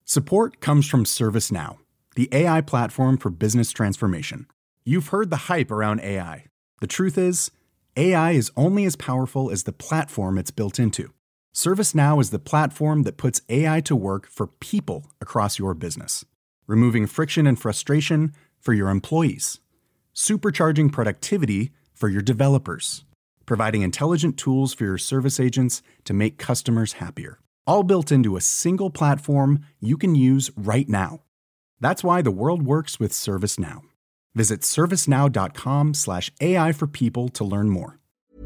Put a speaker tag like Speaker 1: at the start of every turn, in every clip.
Speaker 1: Support comes from ServiceNow, the AI platform for business transformation. You've heard the hype around AI. The truth is, AI is only as powerful as the platform it's built into. ServiceNow is the platform that puts AI to work for people across your business, removing friction and frustration for your employees, supercharging productivity for your developers, providing intelligent tools for your service agents to make customers happier. All built into a single platform you can use right now. That's why the world works with ServiceNow. Visit servicenow.com/AI for people to learn more.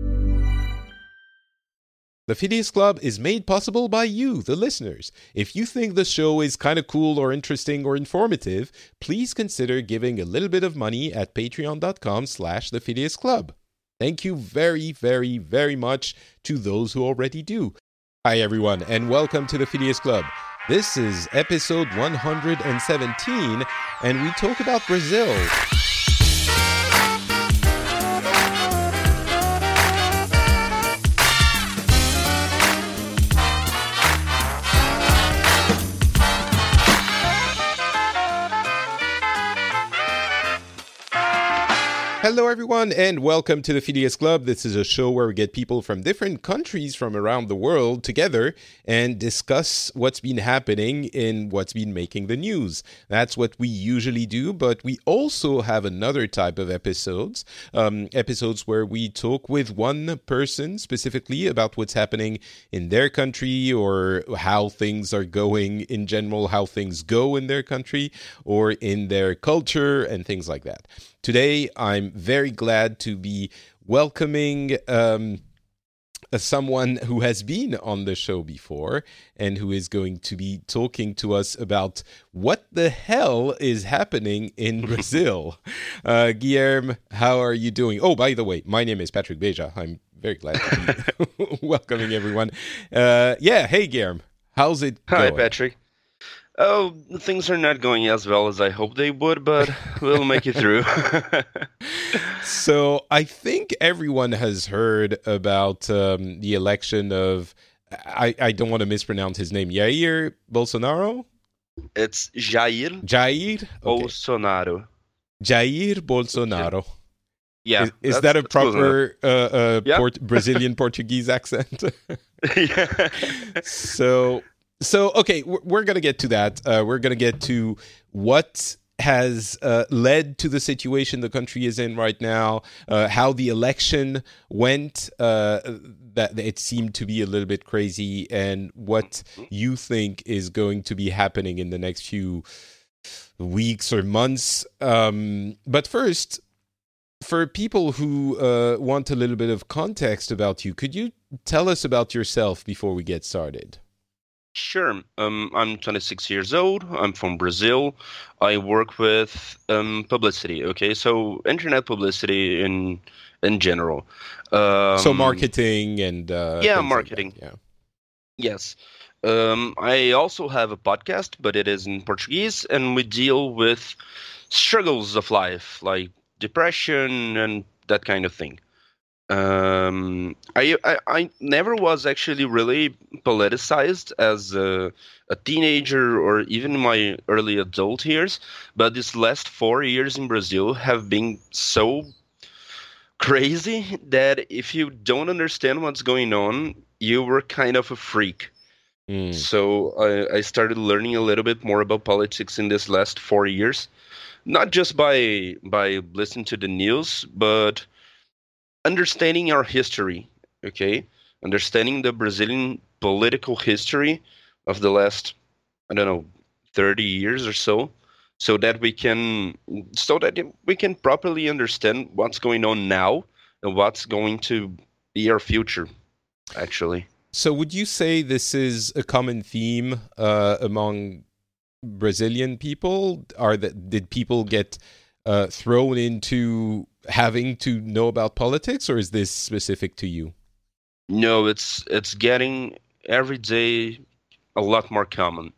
Speaker 2: The Phileas Club is made possible by you, the listeners. If you think the show is kind of cool or interesting or informative, please consider giving a little bit of money at patreon.com/The Phileas Club. Thank you very, very, very much to those who already do. Hi, everyone, and welcome to the Phileas Club. This is episode 117, and we talk about Brazil. Hello, everyone, and welcome to the Phileas Club. This is a show where we get people from different countries from around the world together and discuss what's been happening in what's been making the news. That's what we usually do, but we also have another type of episodes where we talk with one person specifically about what's happening in their country or how things are going in general, how things go in their country or in their culture and things like that. Today, I'm very glad to be welcoming someone who has been on the show before and who is going to be talking to us about what the hell is happening in Brazil. Guilherme, how are you doing? Oh, by the way, my name is Patrick Beja. I'm very glad to be welcoming everyone. Hey, Guilherme, how's it going?
Speaker 3: Hi, Patrick. Oh, things are not going as well as I hoped they would, but we'll make it through.
Speaker 2: So I think everyone has heard about the election of, I don't want to mispronounce his name, Jair Bolsonaro?
Speaker 3: It's Jair.
Speaker 2: Jair? Okay.
Speaker 3: Bolsonaro.
Speaker 2: Jair Bolsonaro.
Speaker 3: Yeah.
Speaker 2: Is that a proper Brazilian Portuguese accent?
Speaker 3: Yeah.
Speaker 2: So, okay, we're going to get to that. We're going to get to what has led to the situation the country is in right now, how the election went, that it seemed to be a little bit crazy, and what you think is going to be happening in the next few weeks or months. But first, for people who want a little bit of context about you, could you tell us about yourself before we get started?
Speaker 3: Sure. I'm 26 years old. I'm from Brazil. I work with publicity. Okay, so internet publicity in general.
Speaker 2: So marketing and
Speaker 3: marketing.
Speaker 2: Like that. Yeah.
Speaker 3: Yes. I also have a podcast, but it is in Portuguese, and we deal with struggles of life, like depression and that kind of thing. I never was actually really politicized as a teenager or even in my early adult years, but these last 4 years in Brazil have been so crazy that if you don't understand what's going on, you were kind of a freak. So I started learning a little bit more about politics in this last 4 years, not just by listening to the news, but understanding our history, okay? Understanding the Brazilian political history of the last, 30 years or so that we can properly understand what's going on now and what's going to be our future, actually.
Speaker 2: So would you say this is a common theme among Brazilian people? Did people get thrown into having to know about politics, or is this specific to you?
Speaker 3: No, it's getting every day a lot more common.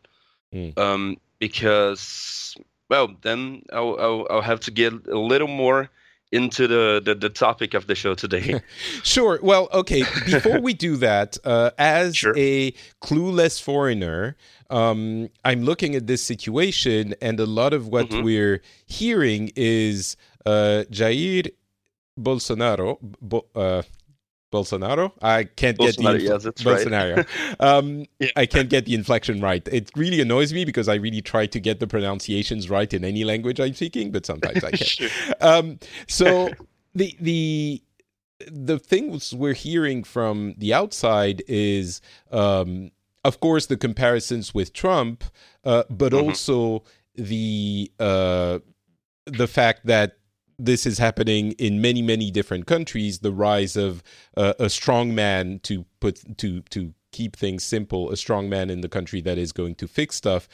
Speaker 3: Because then I'll have to get a little more into the topic of the show today.
Speaker 2: Sure. Well, okay. Before we do that, as
Speaker 3: Sure.
Speaker 2: a clueless foreigner, I'm looking at this situation, and a lot of what we're hearing is Jair Bolsonaro. Bolsonaro? I can't get
Speaker 3: Bolsonaro, yes, that's
Speaker 2: Bolsonaro.
Speaker 3: right.
Speaker 2: I can't get the inflection right. It really annoys me because I really try to get the pronunciations right in any language I'm speaking, but sometimes I can't.
Speaker 3: Sure.
Speaker 2: So the things we're hearing from the outside is, of course, the comparisons with Trump, but also the fact that this is happening in many, many different countries. The rise of a strong man, to keep things simple, a strong man in the country that is going to fix stuff.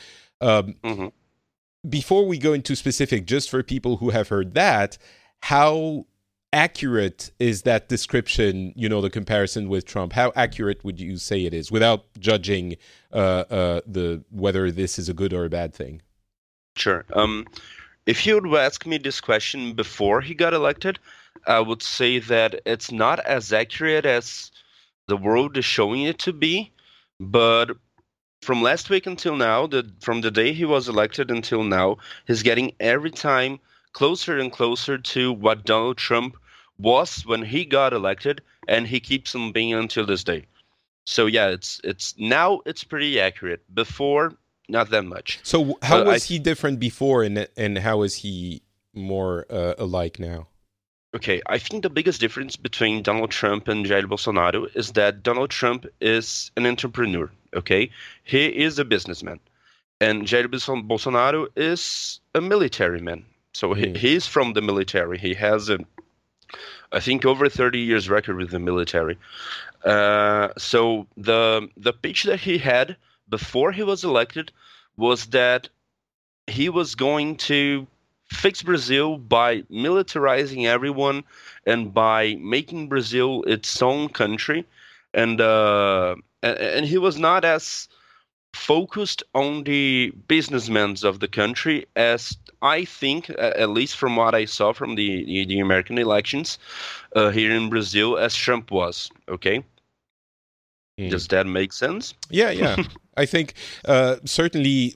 Speaker 2: Before we go into specific, just for people who have heard that, how accurate is that description? You know, the comparison with Trump. How accurate would you say it is, without judging whether this is a good or a bad thing?
Speaker 3: Sure. If you would ask me this question before he got elected, I would say that it's not as accurate as the world is showing it to be. But from last week until now, from the day he was elected until now, he's getting every time closer and closer to what Donald Trump was when he got elected, and he keeps on being until this day. So yeah, it's now it's pretty accurate. Before, not that much.
Speaker 2: So how was he different before, and how is he more alike now?
Speaker 3: Okay, I think the biggest difference between Donald Trump and Jair Bolsonaro is that Donald Trump is an entrepreneur, okay? He is a businessman. And Jair Bolsonaro is a military man. So he's from the military. He has, I think, over 30 years record with the military. So the pitch that he had before he was elected was that he was going to fix Brazil by militarizing everyone and by making Brazil its own country, and he was not as focused on the businessmen of the country as I think, at least from what I saw from the American elections here in Brazil, as Trump was. Okay. Does that make sense?
Speaker 2: Yeah. I think certainly.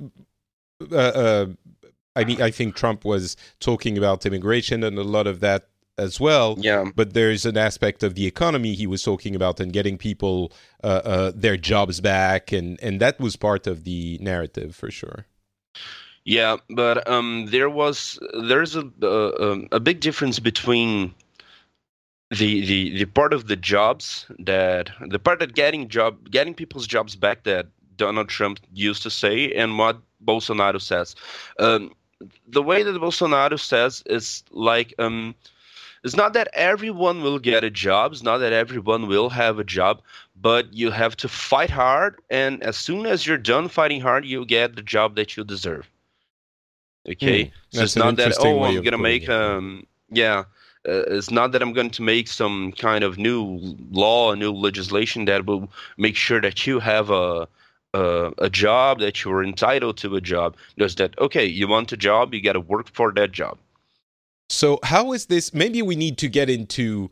Speaker 2: I think Trump was talking about immigration and a lot of that as well.
Speaker 3: Yeah.
Speaker 2: But there's an aspect of the economy he was talking about, and getting people their jobs back, and that was part of the narrative for sure.
Speaker 3: Yeah, but there's a big difference between the part of the jobs that getting people's jobs back that Donald Trump used to say, and what Bolsonaro says. The way that Bolsonaro says is like, it's not that everyone will get a job, it's not that everyone will have a job, but you have to fight hard, and as soon as you're done fighting hard, you get the job that you deserve. Okay, so it's not that I'm gonna make it's not that I'm going to make some kind of new law, new legislation that will make sure that you have a job, that you're entitled to a job. Just that, okay, you want a job, you got to work for that job.
Speaker 2: So how is this? Maybe we need to get into,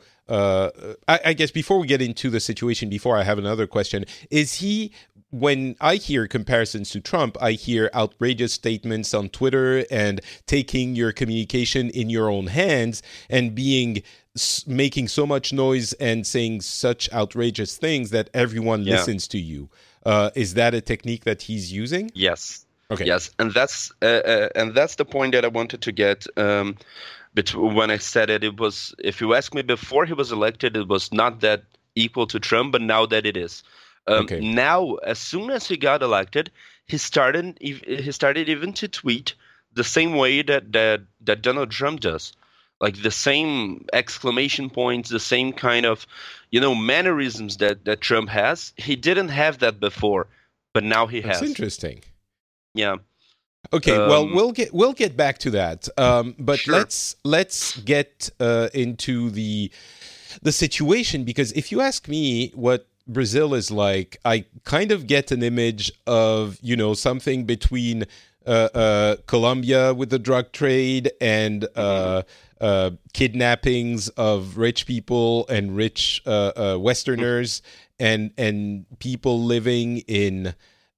Speaker 2: I guess before we get into the situation, before I have another question, is he, when I hear comparisons to Trump, I hear outrageous statements on Twitter and taking your communication in your own hands and making so much noise and saying such outrageous things that everyone listens to you. Is that a technique that he's using?
Speaker 3: Yes.
Speaker 2: Okay.
Speaker 3: Yes, and that's the point that I wanted to get. When I said it was, if you ask me before he was elected, it was not that equal to Trump, but now that it is. Now, as soon as he got elected, he started even to tweet the same way that Donald Trump does. Like the same exclamation points, the same kind of, mannerisms that Trump has. He didn't have that before, but now he has.
Speaker 2: That's interesting.
Speaker 3: Yeah.
Speaker 2: Okay. Well, we'll get back to that. But
Speaker 3: sure.
Speaker 2: let's get into the situation, because if you ask me what Brazil is like, I kind of get an image of something between Colombia with the drug trade and kidnappings of rich people and rich Westerners and people living in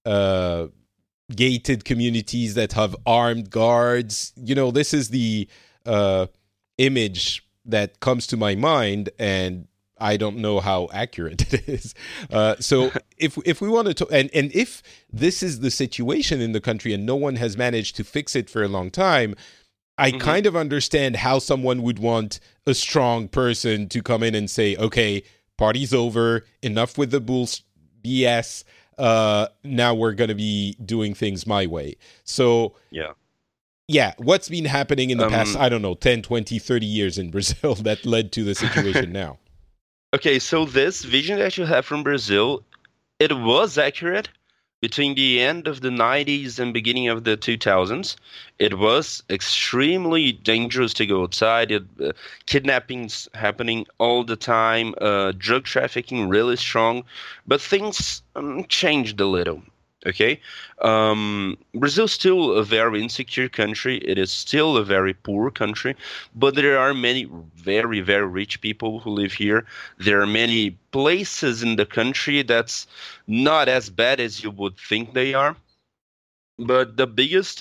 Speaker 2: gated communities that have armed guards. This is the image that comes to my mind, and I don't know how accurate it is. So if we want to, and if this is the situation in the country and no one has managed to fix it for a long time, I kind of understand how someone would want a strong person to come in and say, okay, party's over, enough with the BS. Now we're going to be doing things my way. So yeah, what's been happening in the past, I don't know, 10, 20, 30 years in Brazil that led to the situation now?
Speaker 3: Okay, so this vision that you have from Brazil, it was accurate between the end of the 90s and beginning of the 2000s. It was extremely dangerous to go outside. Kidnappings happening all the time, drug trafficking really strong, but things changed a little. Okay, Brazil's still a very insecure country. It is still a very poor country, but there are many very, very rich people who live here. There are many places in the country that's not as bad as you would think they are. But the biggest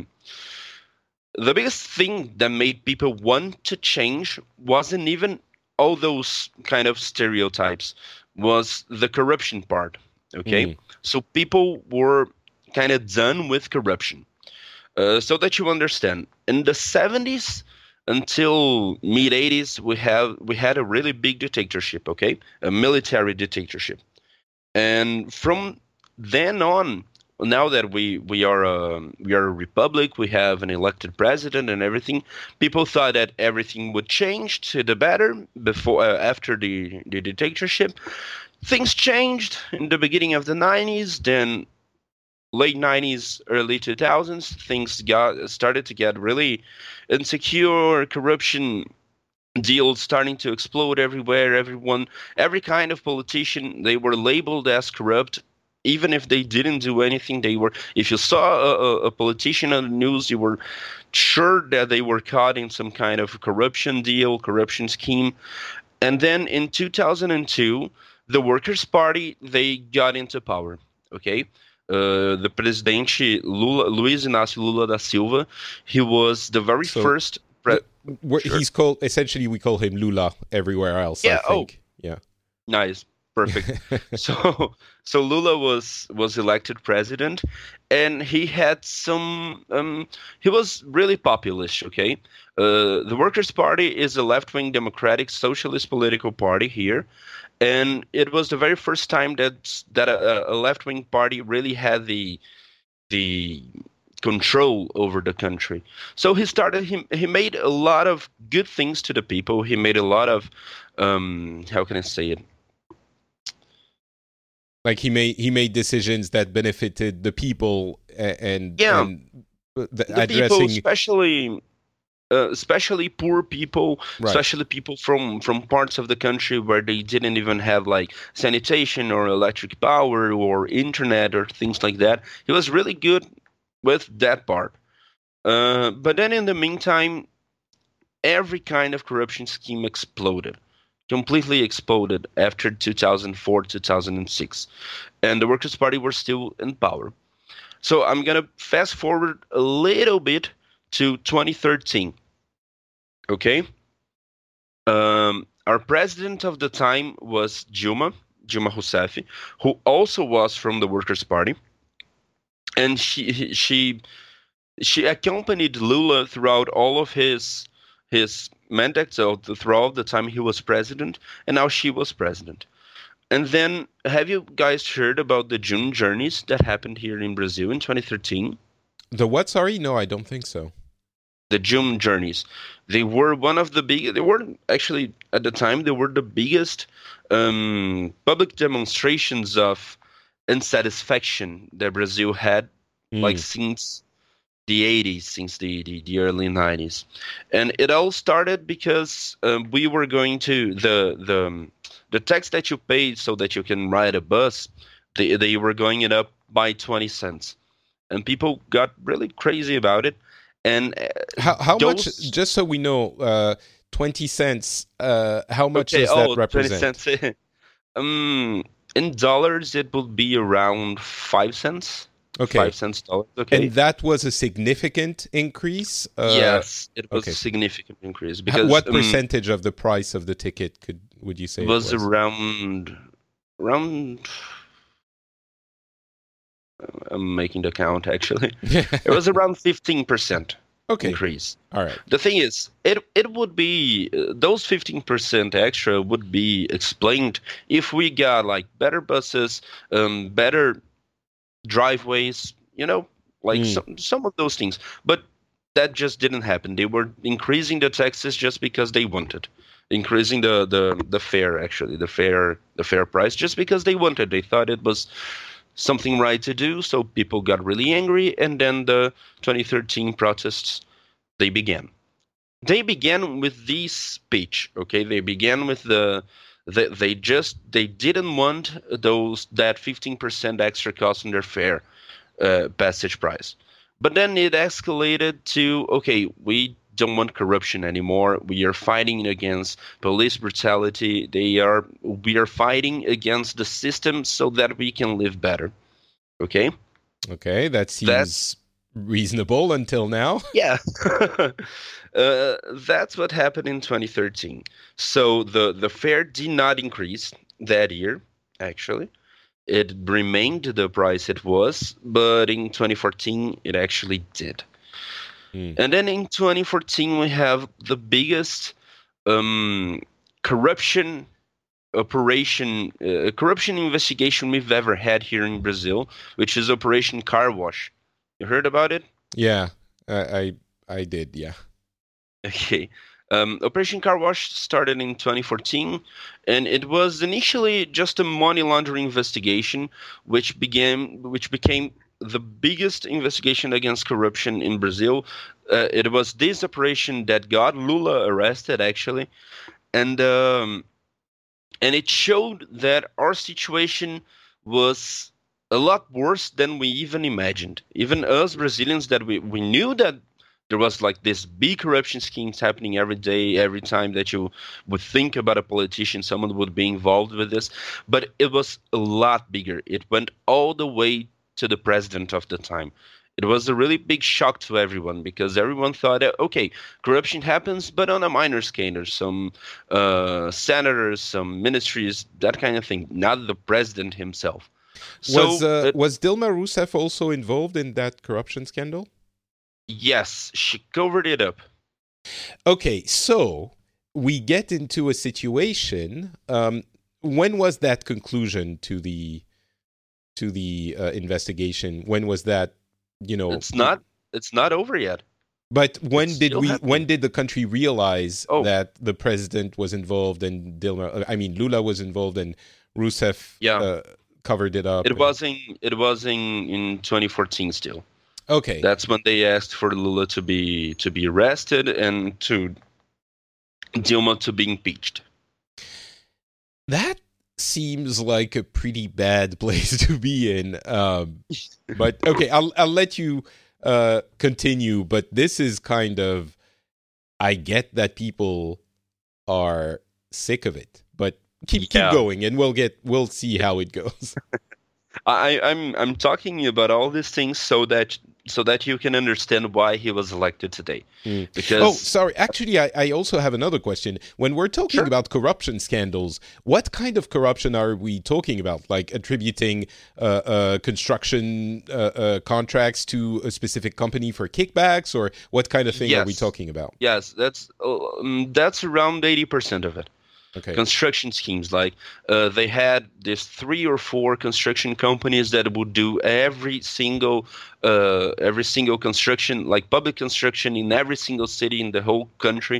Speaker 3: thing that made people want to change wasn't even all those kind of stereotypes, was the corruption part. Okay, so people were kind of done with corruption. So that you understand, in the 70s until mid 80s, we had a really big dictatorship. Okay, a military dictatorship, and from then on, now that we are a republic, we have an elected president and everything. People thought that everything would change to the better after the dictatorship. Things changed in the beginning of the 90s, then late 90s, early 2000s, things started to get really insecure, corruption deals starting to explode everywhere. Every kind of politician, they were labeled as corrupt, even if they didn't do anything. If you saw a politician on the news, you were sure that they were caught in some kind of corruption deal, corruption scheme. And then in 2002, the Workers' Party, they got into power, okay? The Presidente Luiz Inácio Lula da Silva, he was the very first...
Speaker 2: He's called, essentially we call him Lula everywhere else, I think. Yeah.
Speaker 3: Nice. Perfect. So Lula was elected president, and he had some... he was really populist, okay? The Workers' Party is a left-wing democratic socialist political party here. And it was the very first time that a left-wing party really had the control over the country. So he made a lot of good things to the people. He made a lot of how can I say it?
Speaker 2: Like he made decisions that benefited the people and
Speaker 3: addressing people, especially poor people,
Speaker 2: right.
Speaker 3: Especially people from parts of the country where they didn't even have like sanitation or electric power or internet or things like that. He was really good with that part. But then in the meantime, every kind of corruption scheme completely exploded after 2004, 2006. And the Workers' Party were still in power. So I'm going to fast forward a little bit to 2013. Okay? Our president of the time was Dilma Rousseff, who also was from the Workers' Party. And she accompanied Lula throughout all of his mandate, so throughout the time he was president, and now she was president. And then, have you guys heard about the June journeys that happened here in Brazil in 2013?
Speaker 2: The what, sorry? No, I don't think so.
Speaker 3: The June journeys. They were one of the biggest, they were actually, at the time, they were the biggest public demonstrations of unsatisfaction that Brazil had, like since the 80s, since the early 90s. And it all started because we were going to, the tax that you paid so that you can ride a bus, they were going it up by 20 cents. And people got really crazy about it. And
Speaker 2: how much? Just so we know, 20 cents. How much does that represent?
Speaker 3: 20 cents. In dollars, it would be around 5 cents.
Speaker 2: Okay.
Speaker 3: 5 cents dollars. Okay.
Speaker 2: And that was a significant increase?
Speaker 3: Yes, it was a significant increase. Because
Speaker 2: what percentage of the price of the ticket would you say it was?
Speaker 3: Around I'm making the count, actually. It was around 15% increase.
Speaker 2: All right.
Speaker 3: The thing is, it would be, those 15% extra would be explained if we got like better buses, better driveways, like some of those things. But that just didn't happen. They were increasing the taxes just because they wanted. Increasing the fare, actually, the fare price, just because they wanted. They thought it was something right to do, so people got really angry, and then the 2013 protests, they began. They began with this speech, okay? They began with they didn't want that 15% extra cost in their fare passage price. But then it escalated to, okay, we don't want corruption anymore. We are fighting against police brutality. We are fighting against the system so that we can live better. Okay?
Speaker 2: Okay, that seems reasonable until now.
Speaker 3: Yeah. That's what happened in 2013. So the fare did not increase that year, actually. It remained the price it was, but in 2014, it actually did. And then in 2014, we have the biggest corruption investigation we've ever had here in Brazil, which is Operation Car Wash. You heard about it?
Speaker 2: Yeah, I did, yeah.
Speaker 3: Okay. Operation Car Wash started in 2014, and it was initially just a money laundering investigation, which became the biggest investigation against corruption in Brazil. It was this operation that got Lula arrested, actually, and it showed that our situation was a lot worse than we even imagined. Even us Brazilians, that we knew that there was like this big corruption schemes happening every day, every time that you would think about a politician, someone would be involved with this. But it was a lot bigger. It went all the way to the president of the time. It was a really big shock to everyone, because everyone thought, okay, corruption happens, but on a minor scale. There's some senators, some ministries, that kind of thing, not the president himself. So,
Speaker 2: was Dilma Rousseff also involved in that corruption scandal?
Speaker 3: Yes, she covered it up.
Speaker 2: Okay, so we get into a situation. When was that conclusion to the investigation? When was that?
Speaker 3: It's not over yet.
Speaker 2: But when did the country realize that the president was involved and Lula was involved and Rousseff covered it up?
Speaker 3: It was in 2014 still.
Speaker 2: Okay.
Speaker 3: That's when they asked for Lula to be arrested and to Dilma to be impeached.
Speaker 2: That seems like a pretty bad place to be in. But okay, I'll let you continue. But this is kind of, I get that people are sick of it, but keep going, and we'll see how it goes.
Speaker 3: I'm talking about all these things so that you can understand why he was elected today. Because
Speaker 2: sorry. Actually, I also have another question. When we're talking about corruption scandals, what kind of corruption are we talking about? Like attributing construction contracts to a specific company for kickbacks, or what kind of thing are we talking about?
Speaker 3: Yes, that's around 80% of it.
Speaker 2: Okay.
Speaker 3: Construction schemes, like they had these 3 or 4 construction companies that would do every single construction, like public construction in every single city in the whole country.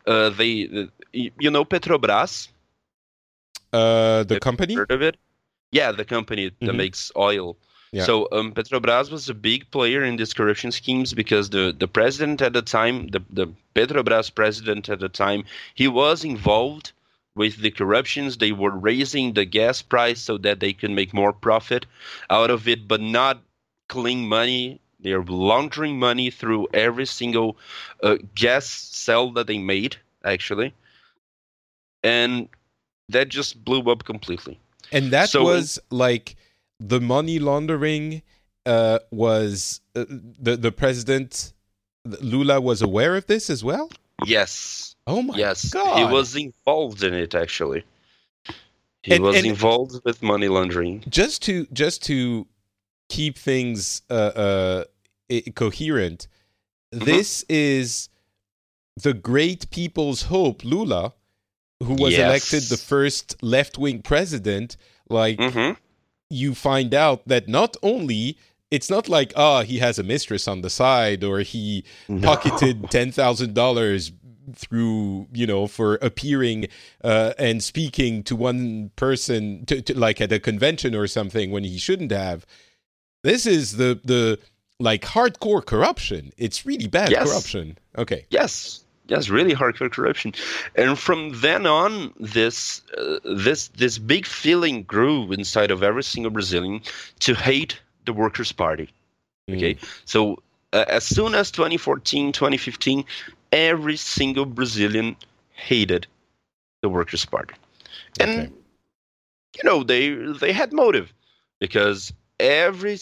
Speaker 3: Petrobras,
Speaker 2: the company.
Speaker 3: Heard of it? Yeah, the company that makes oil. Yeah. So Petrobras was a big player in these corruption schemes, because the president at the time, the Petrobras president at the time, he was involved with the corruptions. They were raising the gas price so that they could make more profit out of it, but not clean money, They are laundering money through every single gas cell that they made, actually. And that just blew up completely.
Speaker 2: And that was like the money laundering was the president Lula was aware of this as well?
Speaker 3: Yes.
Speaker 2: Oh my God.
Speaker 3: He was involved in it, actually. He was involved with money laundering.
Speaker 2: Just to keep things coherent, this is the great people's hope, Lula, who was elected the first left-wing president. Like, you find out that not only... It's not like, he has a mistress on the side, or he pocketed $10,000 through, for appearing and speaking to one person, to like at a convention or something when he shouldn't have. This is the like hardcore corruption. It's really bad corruption. Okay.
Speaker 3: Yes, really hardcore corruption. And from then on, this big feeling grew inside of every single Brazilian to hate the Workers' Party. Okay, so as soon as 2014, 2015, every single Brazilian hated the Workers' Party, and they had motive, because ever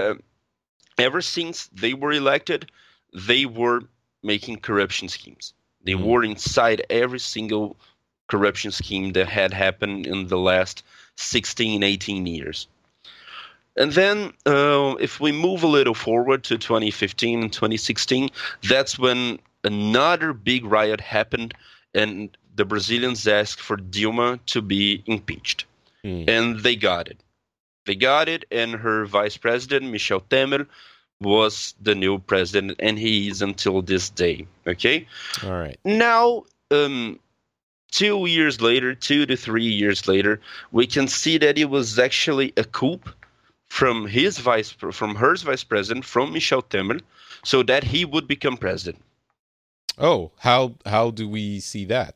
Speaker 3: since they were elected, they were making corruption schemes. They were inside every single corruption scheme that had happened in the last 16, 18 years. And then if we move a little forward to 2015 and 2016, that's when another big riot happened, and the Brazilians asked for Dilma to be impeached. And they got it. And her vice president, Michel Temer, was the new president, and he is until this day. Okay?
Speaker 2: All right.
Speaker 3: Now, 2 to 3 years later, we can see that it was actually a coup from her vice president, from Michel Temer, so that he would become president.
Speaker 2: Oh, how do we see that?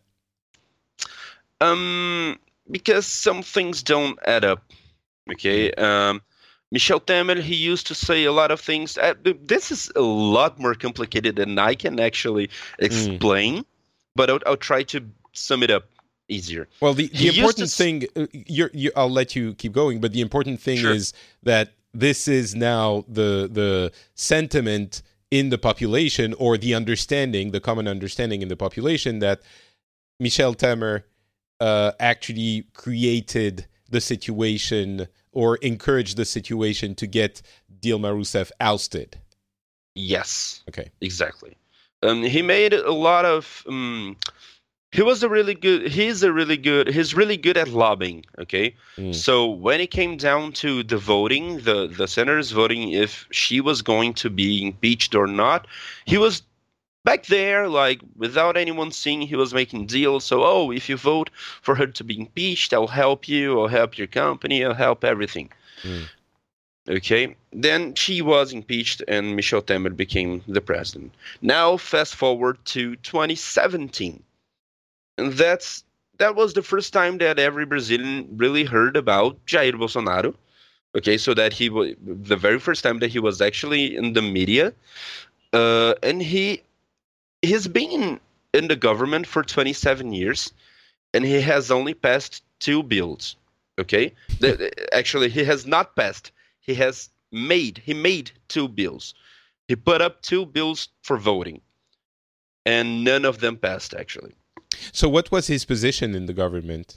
Speaker 3: Because some things don't add up. Okay. Michel Temer, he used to say a lot of things. This is a lot more complicated than I can actually explain, but I'll try to sum it up easier.
Speaker 2: Well, the important thing, I'll let you keep going, but the important thing is that this is now the sentiment in the population, or the common understanding in the population, that Michel Temer actually created the situation, or encouraged the situation, to get Dilma Rousseff ousted.
Speaker 3: Yes.
Speaker 2: Okay.
Speaker 3: Exactly. He made a lot of... he's really good at lobbying, okay? So when it came down to the voting, the senators voting if she was going to be impeached or not, he was back there, like, without anyone seeing, he was making deals. So, if you vote for her to be impeached, I'll help you, I'll help your company, I'll help everything. Okay, then she was impeached and Michel Temer became the president. Now, fast forward to 2017. And that was the first time that every Brazilian really heard about Jair Bolsonaro. Okay, so that he was the very first time that he was actually in the media. And he's been in the government for 27 years, and he has only passed 2 bills. Okay, actually, he has not passed. He made 2 bills. He put up 2 bills for voting, and none of them passed, actually.
Speaker 2: So what was his position in the government?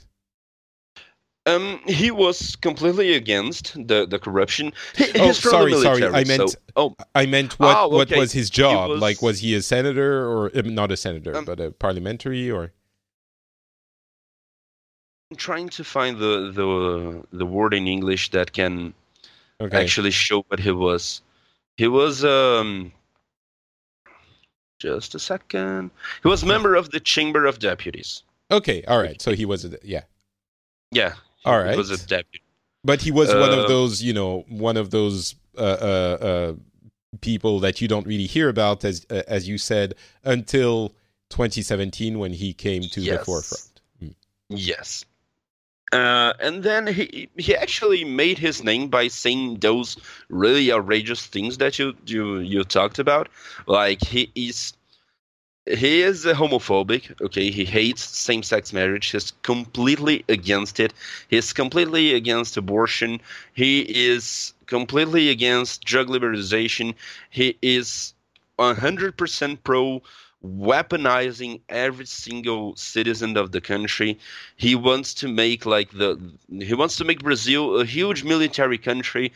Speaker 3: He was completely against the corruption.
Speaker 2: Sorry. I meant what was his job? Like, was he a senator, or not a senator, but a parliamentary, or?
Speaker 3: I'm trying to find the word in English that can actually show what he was. He was just a second. He was member of the Chamber of Deputies.
Speaker 2: Okay, all right. So he was
Speaker 3: Yeah.
Speaker 2: All right.
Speaker 3: He was a deputy.
Speaker 2: But he was one of those, people that you don't really hear about, as you said, until 2017, when he came to the forefront.
Speaker 3: Yes. And then he actually made his name by saying those really outrageous things that you talked about. Like he is homophobic. Okay, he hates same-sex marriage. He's completely against it. He's completely against abortion. He is completely against drug liberalization. He is 100% pro weaponizing every single citizen of the country. He wants to make Brazil a huge military country.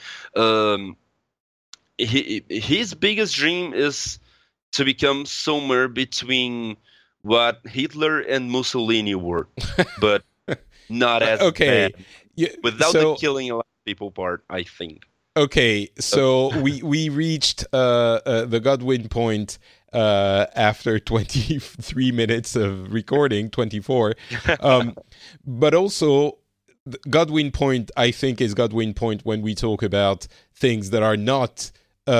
Speaker 3: His biggest dream is to become somewhere between what Hitler and Mussolini were, but not as bad. Without the killing a lot of people part, I think.
Speaker 2: Okay, so we reached the Godwin point after 23 minutes of recording, 24. But also, Godwin point, I think, is Godwin point when we talk about things that are not,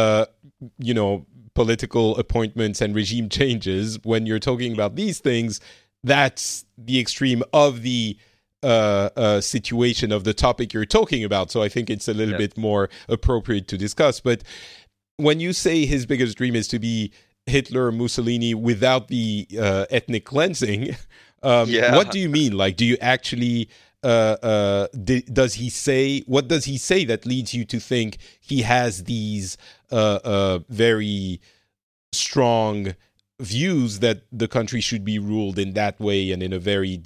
Speaker 2: political appointments and regime changes. When you're talking about these things, that's the extreme of the situation of the topic you're talking about. So I think it's a little bit more appropriate to discuss. But when you say his biggest dream is to be Hitler or Mussolini without the ethnic cleansing, what do you mean? Like, do you actually does he say that leads you to think he has these very strong views that the country should be ruled in that way and in a very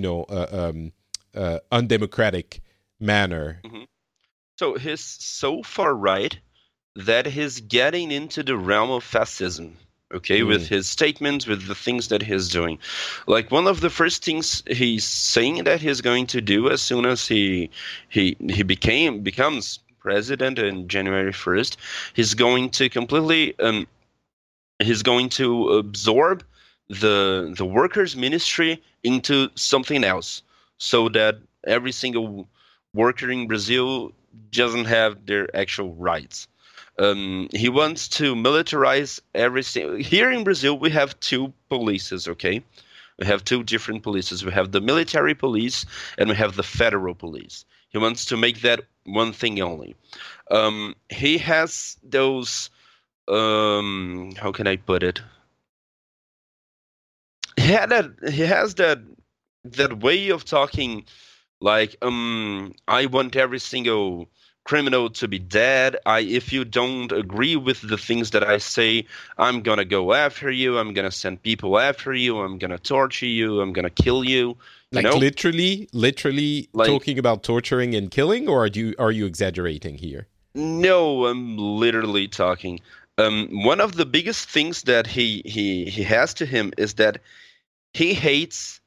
Speaker 2: undemocratic manner?
Speaker 3: Mm-hmm. So he's so far right that he's getting into the realm of fascism. Okay, with his statements, with the things that he's doing. Like, one of the first things he's saying that he's going to do as soon as he becomes president on January 1st, he's going to completely he's going to absorb the workers' ministry into something else, so that every single worker in Brazil doesn't have their actual rights. He wants to militarize everything. Here in Brazil, we have two polices, okay? We have two different polices. We have the military police and we have the federal police. He wants to make that one thing only. He has those, how can I put it? He has that way of talking, like, I want every single criminal to be dead. If you don't agree with the things that I say, I'm gonna go after you. I'm gonna send people after you. I'm gonna torture you. I'm gonna kill you.
Speaker 2: Literally talking about torturing and killing, or are you exaggerating here?
Speaker 3: No, I'm literally talking. One of the biggest things that he has to him is that he hates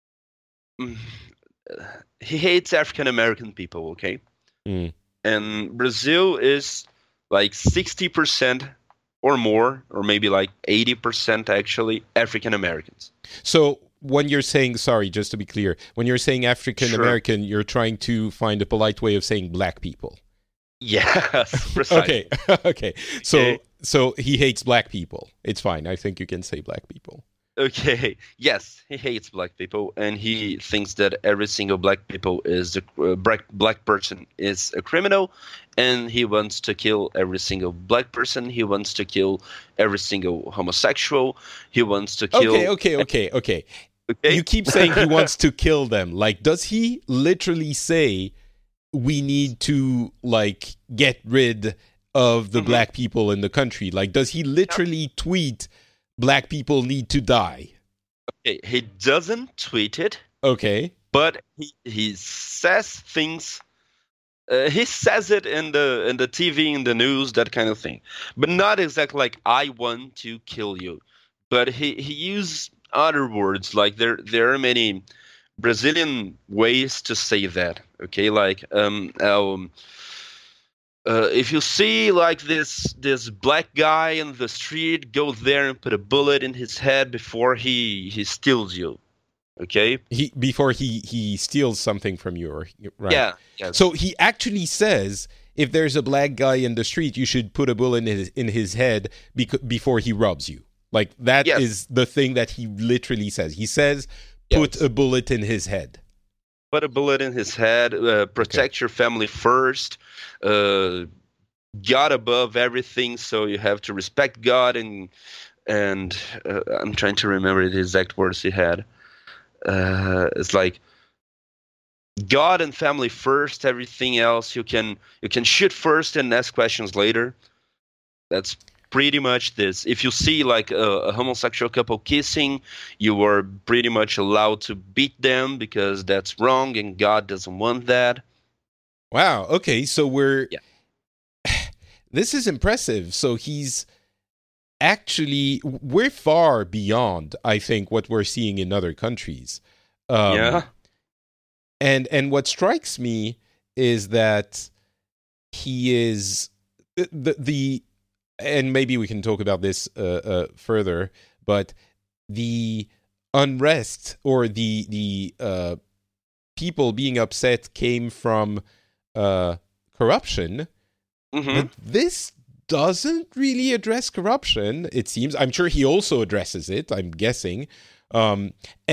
Speaker 3: African American people. Okay. And Brazil is like 60% or more, or maybe like 80% actually, African Americans.
Speaker 2: So when you're saying, sorry, just to be clear, when you're saying African American, you're trying to find a polite way of saying black people.
Speaker 3: Yes, precisely.
Speaker 2: Okay. So he hates black people. It's fine. I think you can say black people.
Speaker 3: Okay. Yes, he hates black people, and he thinks that every single black person is a criminal, and he wants to kill every single black person. He wants to kill every single homosexual. He wants to kill.
Speaker 2: Okay. You keep saying he wants to kill them. Like, does he literally say we need to get rid of the black people in the country? Like, does he literally tweet, black people need to die?
Speaker 3: Okay, he doesn't tweet it.
Speaker 2: Okay.
Speaker 3: But he says things. He says it in the TV, in the news, that kind of thing. But not exactly like, I want to kill you. But he used other words. Like, there are many Brazilian ways to say that. Okay, like if you see like this black guy in the street, go there and put a bullet in his head before he steals you. Okay?
Speaker 2: Before he steals something from you, right?
Speaker 3: Yeah.
Speaker 2: So he actually says, if there's a black guy in the street, you should put a bullet in his head before he robs you. Like, that is the thing that he literally says. He says, put a bullet in his head.
Speaker 3: Put a bullet in his head. Protect your family first. God above everything. So you have to respect God, and I'm trying to remember the exact words he had. It's like God and family first. Everything else you can shoot first and ask questions later. That's pretty much this. If you see like a homosexual couple kissing, you are pretty much allowed to beat them because that's wrong and God doesn't want that.
Speaker 2: Wow. Okay. So this is impressive. So we're far beyond, I think, what we're seeing in other countries.
Speaker 3: Yeah.
Speaker 2: And what strikes me is that he is the and maybe we can talk about this further, but the unrest or the people being upset came from corruption.
Speaker 3: Mm-hmm.
Speaker 2: But this doesn't really address corruption, it seems. I'm sure he also addresses it, I'm guessing. And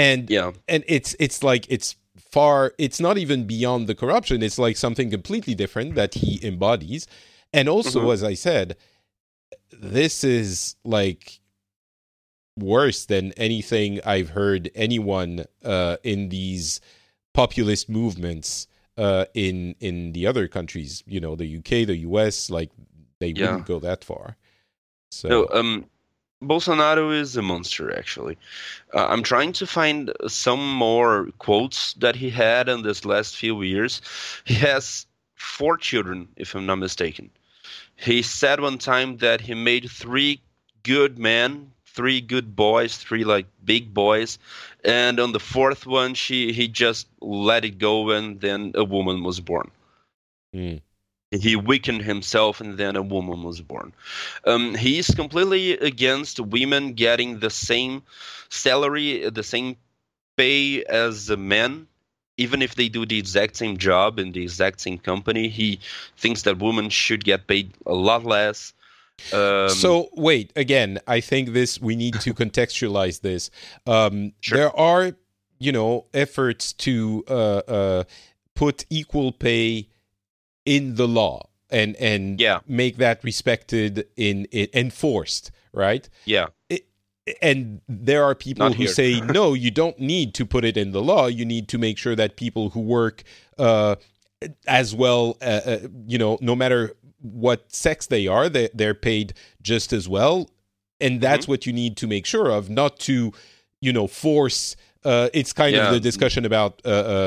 Speaker 2: it's like it's not even beyond the corruption. It's like something completely different that he embodies. And also, as I said, this is like worse than anything I've heard anyone in these populist movements in the other countries, the UK, the US, like they wouldn't go that far. So
Speaker 3: no, Bolsonaro is a monster, actually. I'm trying to find some more quotes that he had in this last few years. He has 4 children, if I'm not mistaken. He said one time that he made 3 good men, 3 good boys, 3 like big boys, and on the 4th one, he just let it go, and then a woman was born. He weakened himself, and then a woman was born. He's completely against women getting the same salary, the same pay as the men. Even if they do the exact same job in the exact same company, he thinks that women should get paid a lot less.
Speaker 2: So wait, again, I think we need to contextualize this.
Speaker 3: Sure.
Speaker 2: There are, efforts to put equal pay in the law and make that respected enforced, right?
Speaker 3: Yeah.
Speaker 2: And there are people who say, no, you don't need to put it in the law. You need to make sure that people who work as well, no matter what sex they are, they're paid just as well. And that's what you need to make sure of, not to, force. It's kind of the discussion about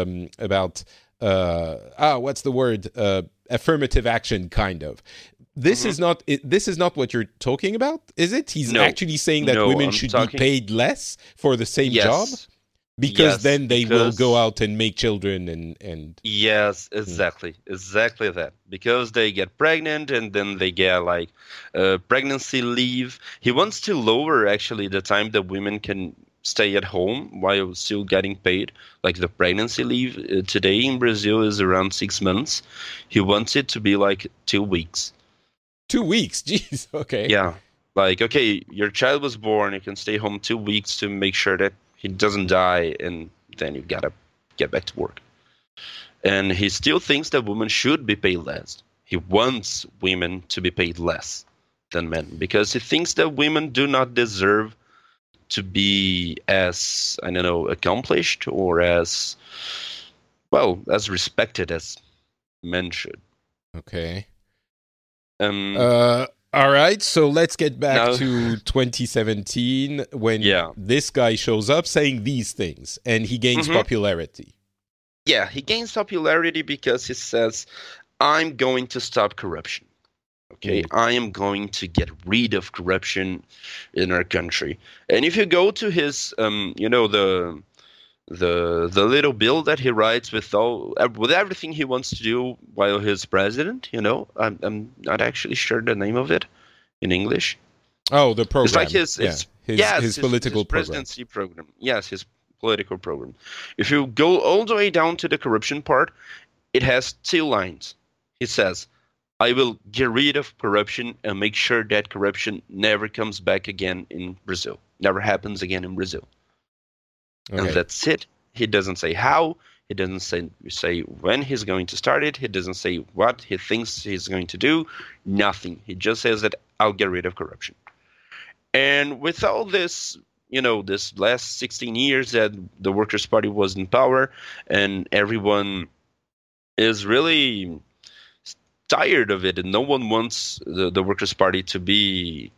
Speaker 2: what's the word? Affirmative action, kind of. This is not what you're talking about, is it? He's actually saying that women should be paid less for the same job, because then they will go out and make children and.
Speaker 3: Yes, exactly that. Because they get pregnant and then they get like pregnancy leave. He wants to lower actually the time that women can stay at home while still getting paid. Like the pregnancy leave today in Brazil is around 6 months. He wants it to be like 2 weeks.
Speaker 2: 2 weeks? Jeez, okay.
Speaker 3: Yeah. Like, okay, your child was born, you can stay home 2 weeks to make sure that he doesn't die, and then you gotta get back to work. And he still thinks that women should be paid less. He wants women to be paid less than men, because he thinks that women do not deserve to be as, accomplished or as respected as men should.
Speaker 2: Okay. All right, so let's get back to 2017 when this guy shows up saying these things, and he gains popularity.
Speaker 3: Yeah, he gains popularity because he says, I'm going to stop corruption. Okay, I am going to get rid of corruption in our country. And if you go to his, the little bill that he writes with everything he wants to do while he's president, I'm not actually sure the name of it in English.
Speaker 2: Oh, the program.
Speaker 3: It's like his
Speaker 2: political
Speaker 3: presidency program. Yes, his political program. If you go all the way down to the corruption part, it has 2 lines. He says, I will get rid of corruption and make sure that corruption never comes back again in Brazil. Never happens again in Brazil. Okay. And that's it. He doesn't say how. He doesn't say when he's going to start it. He doesn't say what he thinks he's going to do. Nothing. He just says that I'll get rid of corruption. And with all this, this last 16 years that the Workers' Party was in power, and everyone is really tired of it, and no one wants the Workers' Party to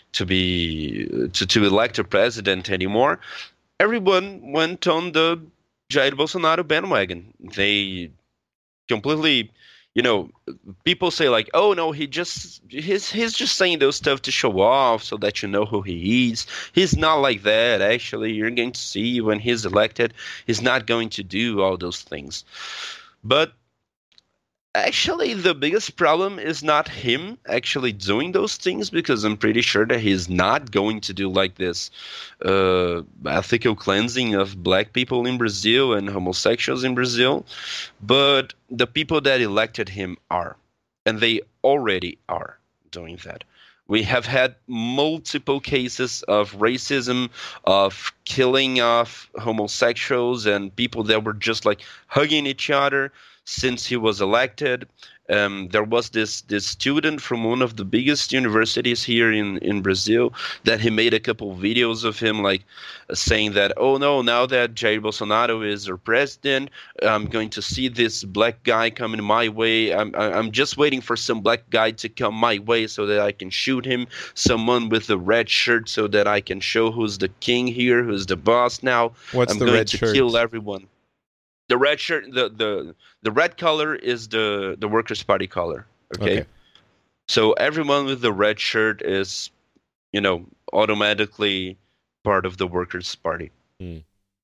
Speaker 3: elect a president anymore. Everyone went on the Jair Bolsonaro bandwagon. They completely, people say like, oh no, he's just saying those stuff to show off so that you know who he is. He's not like that. Actually, you're going to see when he's elected, he's not going to do all those things. But actually, the biggest problem is not him actually doing those things, because I'm pretty sure that he's not going to do like this ethical cleansing of black people in Brazil and homosexuals in Brazil. But the people that elected him are, and they already are doing that. We have had multiple cases of racism, of killing of homosexuals and people that were just like hugging each other since he was elected. There was this student from one of the biggest universities here in Brazil that he made a couple videos of him like saying that, oh no, now that Jair Bolsonaro is our president, I'm going to see this black guy coming my way. I'm just waiting for some black guy to come my way so that I can shoot him, someone with a red shirt so that I can show who's the king here, who's the boss now.
Speaker 2: What's the red shirt?
Speaker 3: Kill everyone. The red shirt, the red color is the Workers' Party color. Okay? So everyone with the red shirt is, automatically part of the Workers' Party.
Speaker 2: Mm.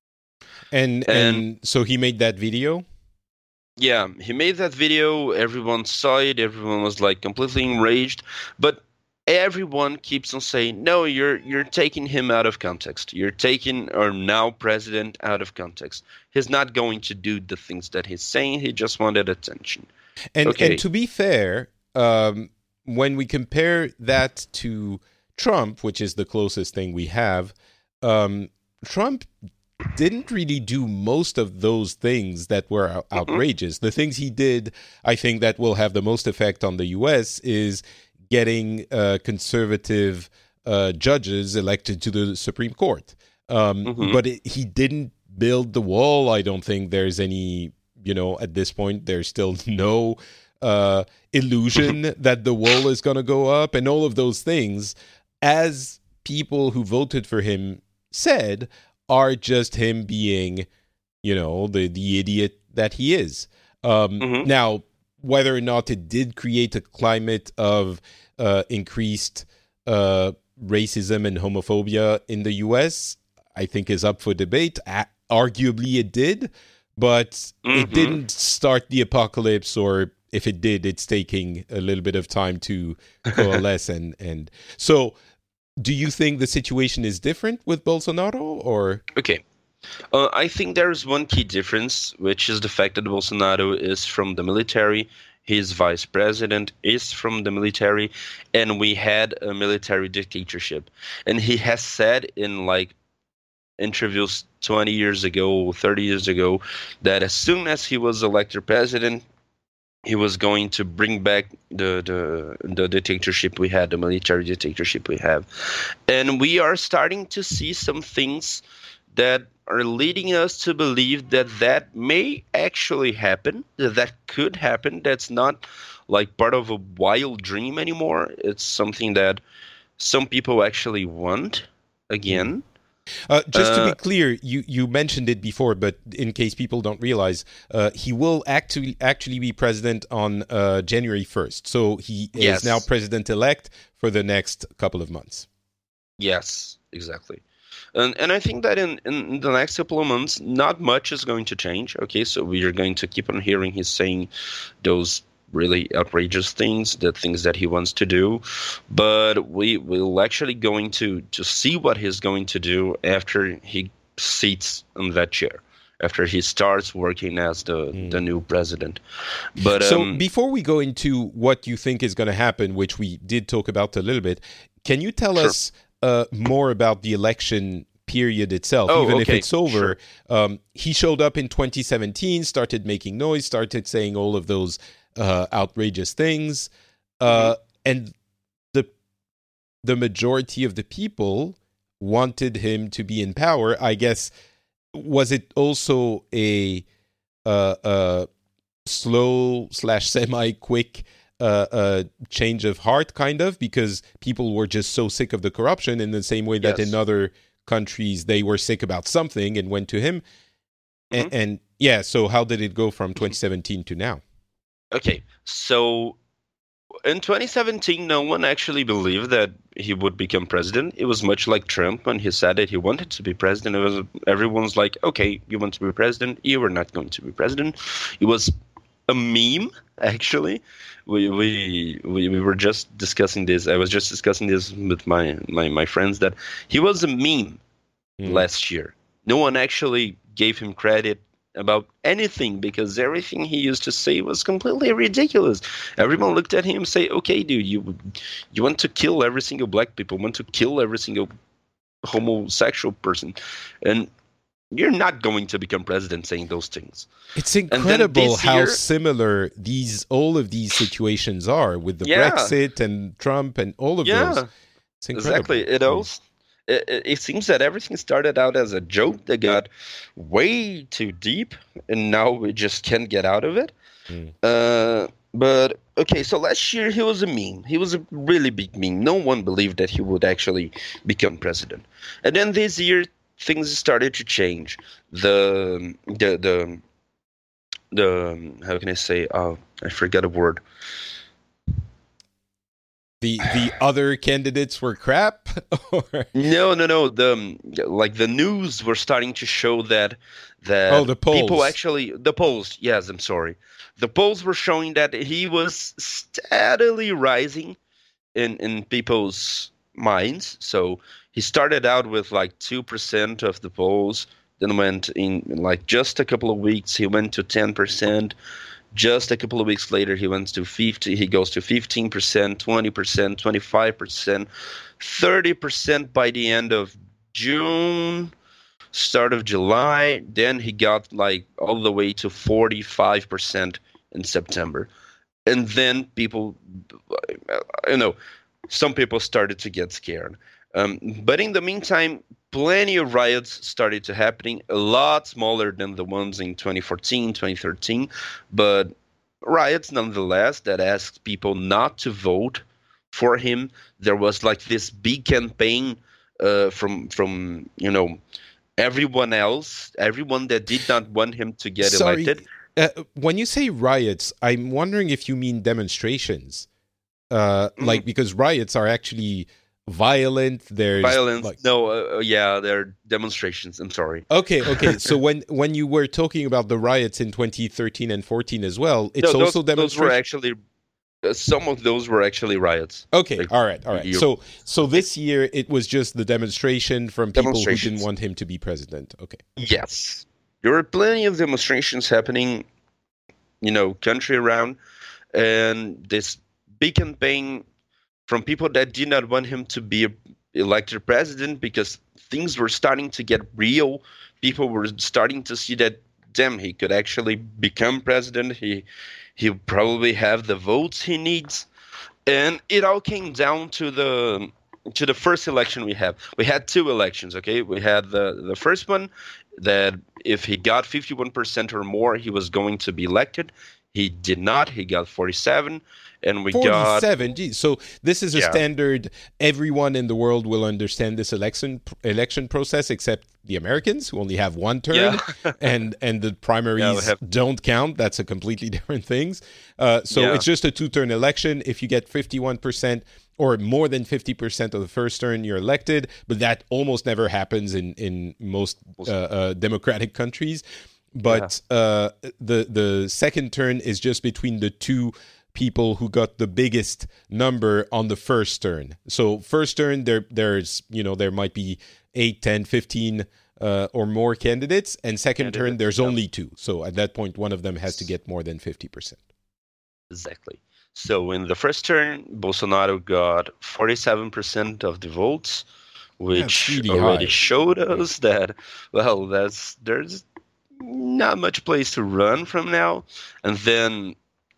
Speaker 2: And so he made that video?
Speaker 3: Yeah, he made that video. Everyone saw it. Everyone was like completely enraged. But everyone keeps on saying, no, you're taking him out of context. You're taking our now president out of context. He's not going to do the things that he's saying. He just wanted attention.
Speaker 2: And to be fair, when we compare that to Trump, which is the closest thing we have, Trump didn't really do most of those things that were outrageous. The things he did, I think, that will have the most effect on the U.S. is getting conservative judges elected to the Supreme Court. But he didn't build the wall. I don't think there's any, at this point, there's still no illusion that the wall is going to go up, and all of those things, as people who voted for him said, are just him being, the idiot that he is. Now, whether or not it did create a climate of increased racism and homophobia in the U.S., I think is up for debate. Arguably it did, but it didn't start the apocalypse, or if it did, it's taking a little bit of time to coalesce. and so, do you think the situation is different with Bolsonaro, or?
Speaker 3: Okay. I think there's one key difference, which is the fact that Bolsonaro is from the military. His vice president is from the military, and we had a military dictatorship. And he has said in interviews 20 years ago, 30 years ago, that as soon as he was elected president, he was going to bring back the dictatorship we had, the military dictatorship we have. And we are starting to see some things that are leading us to believe that may actually happen, that could happen. That's not like part of a wild dream anymore. It's something that some people actually want again.
Speaker 2: Just to be clear, you mentioned it before, but in case people don't realize, he will actually be president on January 1st. So he is now president-elect for the next couple of months.
Speaker 3: Yes, exactly. And I think that in the next couple of months, not much is going to change. Okay, so we are going to keep on hearing him saying those really outrageous things, the things that he wants to do. But we will actually going to see what he's going to do after he sits on that chair, after he starts working as the new president. But
Speaker 2: so before we go into what you think is going to happen, which we did talk about a little bit, can you tell us more about the election period itself, even if it's over. Sure. He showed up in 2017, started making noise, started saying all of those outrageous things, and the majority of the people wanted him to be in power. I guess, was it also a slow / semi-quick change of heart, kind of, because people were just so sick of the corruption, in the same way that in other countries they were sick about something and went to him. And yeah, so how did it go from 2017 to now?
Speaker 3: Okay, so in 2017, no one actually believed that he would become president. It was much like Trump when he said that he wanted to be president. Everyone's like, okay, you want to be president? You are not going to be president. It was a meme, actually. We were just discussing this. I was just discussing this with my friends, that he was a meme last year. No one actually gave him credit about anything, because everything he used to say was completely ridiculous. Everyone looked at him and say, okay, dude, you want to kill every single black people, want to kill every single homosexual person, and you're not going to become president saying those things.
Speaker 2: It's incredible how similar all of these situations are with the Brexit and Trump and all of those. It's incredible.
Speaker 3: Exactly. It seems that everything started out as a joke that got way too deep, and now we just can't get out of it. But, okay, so last year he was a meme. He was a really big meme. No one believed that he would actually become president. And then this year, things started to change. The how can I say? I forgot a word.
Speaker 2: The other candidates were crap?
Speaker 3: No. The news were starting to show that
Speaker 2: the polls.
Speaker 3: People actually, the polls. Yes, I'm sorry. The polls were showing that he was steadily rising in people's minds. So he started out with like 2% of the polls, then went in like just a couple of weeks, he went to 10%. Just a couple of weeks later, he went to 50. He goes to 15%, 20%, 25%, 30% by the end of June, start of July. Then he got like all the way to 45% in September. And then people, some people started to get scared. But in the meantime, plenty of riots started to happening, a lot smaller than the ones in 2014, 2013, but riots nonetheless that asked people not to vote for him. There was like this big campaign from everyone else, everyone that did not want him to get elected.
Speaker 2: When you say riots, I'm wondering if you mean demonstrations, because riots are actually violent. There's
Speaker 3: violence. They're demonstrations. I'm sorry.
Speaker 2: Okay. So when you were talking about the riots in 2013 and 14 as well, it's also demonstrations.
Speaker 3: Those were actually some of those were actually riots.
Speaker 2: Okay, like, all right. So this year it was just the demonstration from people who didn't want him to be president. Okay.
Speaker 3: Yes, there were plenty of demonstrations happening, country around, and this big campaign from people that did not want him to be elected president, because things were starting to get real. People were starting to see that, damn, he could actually become president. He'll probably have the votes he needs. And it all came down to the first election we have. We had two elections, okay? We had the first one that if he got 51% or more, he was going to be elected. He did not. He got 47%. And we
Speaker 2: 47. Got so this is a standard. Everyone in the world will understand this election process, except the Americans, who only have one term, and the primaries don't count. That's a completely different things. It's just a 2-turn election. If you get 51% or more than 50% of the first turn, you're elected. But that almost never happens in most democratic countries. But the second turn is just between the two people who got the biggest number on the first turn. So first turn, there might be 8, 10, 15 or more candidates, and second turn there's only 2. So at that point, one of them has to get more than 50%.
Speaker 3: Exactly. So in the first turn, Bolsonaro got 47% of the votes, which
Speaker 2: really
Speaker 3: already
Speaker 2: high.
Speaker 3: showed us that, well, there's not much place to run from now. And then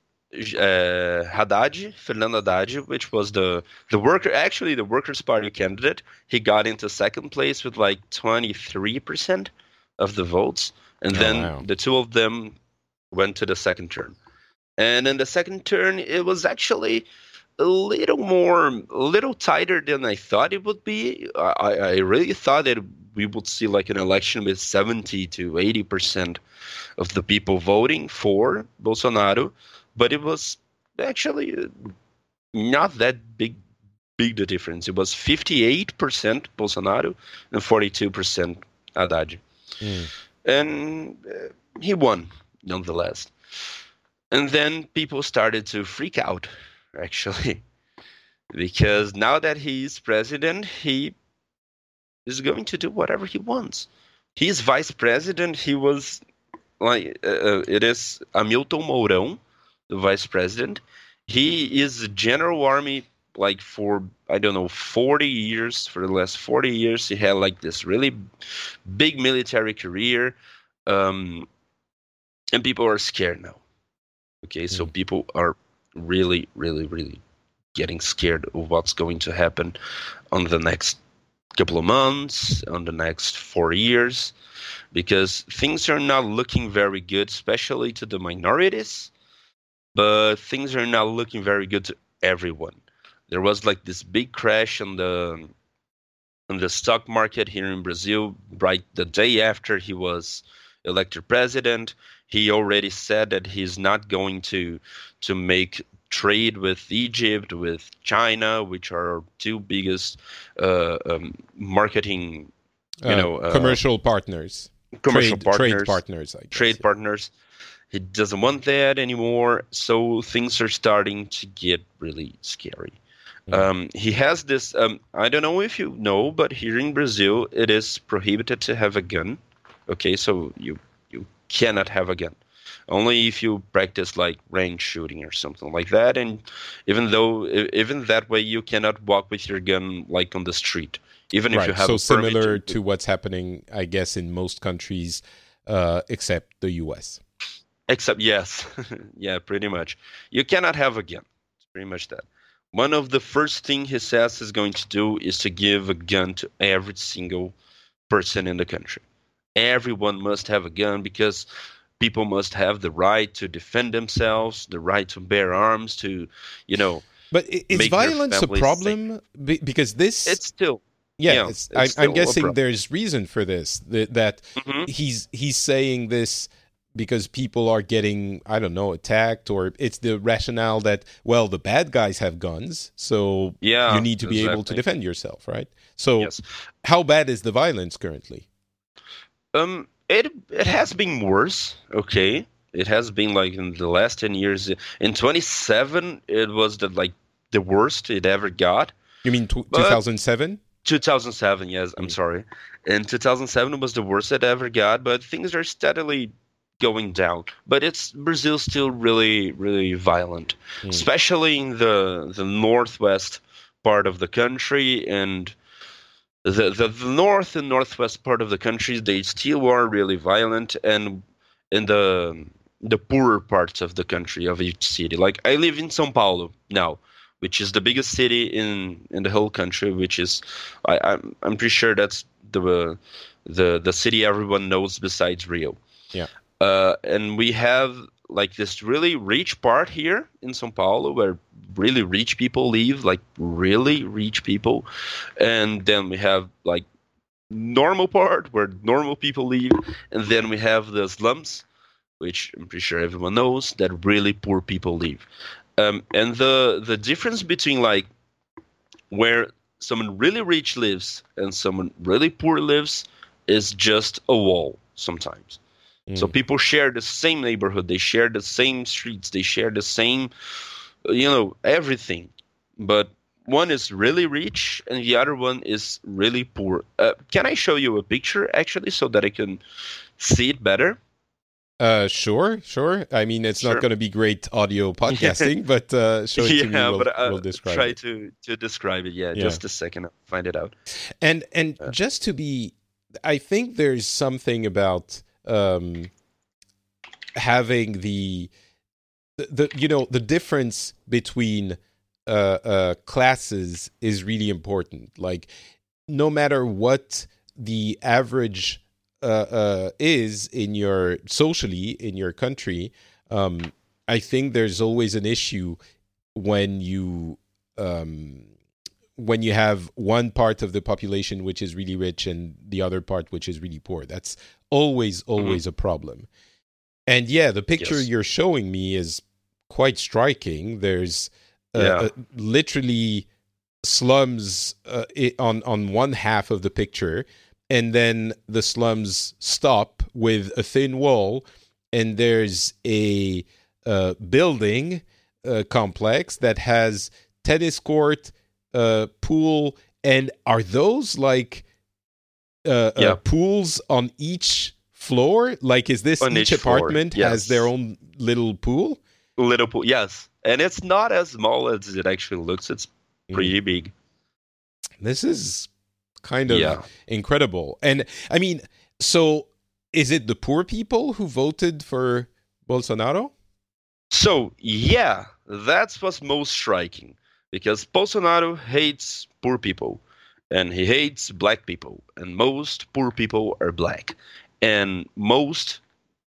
Speaker 3: Fernando Haddad, which was the Workers' Party candidate, he got into second place with like 23% of the votes, and then the two of them went to the second turn. And in the second turn, it was actually a little tighter than I thought it would be. I really thought that we would see like an election with 70 to 80% of the people voting for Bolsonaro, but it was actually not that big the difference. It was 58% Bolsonaro and 42% Haddad. And he won, nonetheless. And then people started to freak out, actually, because now that he's president, he is going to do whatever he wants. He's vice president. He was like, it is Hamilton Mourão, the vice president. He is a general army, like for, I don't know, 40 years. For the last 40 years, he had like this really big military career. And people are scared now. Okay, so people are really, really, really getting scared of what's going to happen on the next couple of months, on the next 4 years, because things are not looking very good, especially to the minorities, but things are not looking very good to everyone. There was like this big crash on the stock market here in Brazil right the day after he was elected president. He already said that he's not going to make trade with Egypt, with China, which are our two biggest marketing,
Speaker 2: commercial partners. Trade partners, I guess.
Speaker 3: Trade partners. He doesn't want that anymore. So things are starting to get really scary. He has this, I don't know if you know, but here in Brazil, it is prohibited to have a gun. Okay, so you cannot have a gun. Only if you practice like range shooting or something like that. And even that way, you cannot walk with your gun like on the street, even if you have.
Speaker 2: So
Speaker 3: a
Speaker 2: similar to what's happening, I guess, in most countries, except the U.S.
Speaker 3: Except yes, yeah, pretty much. You cannot have a gun. It's pretty much that. One of the first things he says he's going to do is to give a gun to every single person in the country. Everyone must have a gun because people must have the right to defend themselves, the right to bear arms, to,
Speaker 2: But is violence a problem? Because this...
Speaker 3: It's still...
Speaker 2: Yeah, I'm guessing there's reason for this. That he's saying this because people are getting, I don't know, attacked, or it's the rationale that, well, the bad guys have guns, so you need to be able to defend yourself, right? So how bad is the violence currently?
Speaker 3: It has been worse, okay? It has been like in the last 10 years. In 2007, it was the worst it ever got.
Speaker 2: You mean 2007?
Speaker 3: 2007, yes, I'm sorry. In 2007, it was the worst it ever got, but things are steadily going down. But Brazil's still really, really violent, especially in the northwest part of the country, and the north and northwest part of the country, they still are really violent, and in the poorer parts of the country, of each city. Like, I live in São Paulo now, which is the biggest city in the whole country, which is, I'm pretty sure that's the city everyone knows besides Rio.
Speaker 2: Yeah.
Speaker 3: And we have like this really rich part here in São Paulo where really rich people live, like really rich people. And then we have like normal part where normal people live. And then we have the slums, which I'm pretty sure everyone knows, that really poor people live. And the difference between like where someone really rich lives and someone really poor lives is just a wall sometimes. So people share the same neighborhood, they share the same streets, they share the same, everything. But one is really rich and the other one is really poor. Can I show you a picture, actually, so that I can see it better?
Speaker 2: Sure. I mean, it's not going to be great audio podcasting, but show it to me. We'll describe
Speaker 3: try
Speaker 2: it.
Speaker 3: to describe it. Yeah, just a second. I'll find it out.
Speaker 2: And just to be, I think there's something about having the difference between classes is really important. Like, no matter what the average is in your country, I think there's always an issue when you have one part of the population which is really rich and the other part which is really poor. That's always a problem. And the picture you're showing me is quite striking. There's literally slums on one half of the picture, and then the slums stop with a thin wall, and there's a building complex that has tennis court, pool, and are those like pools on each floor? Like, is this each apartment has their own little pool?
Speaker 3: Little pool, yes. And it's not as small as it actually looks. It's pretty big.
Speaker 2: This is kind of incredible. And I mean, so is it the poor people who voted for Bolsonaro?
Speaker 3: So, that's what's most striking. Because Bolsonaro hates poor people. And he hates black people. And most poor people are black. And most,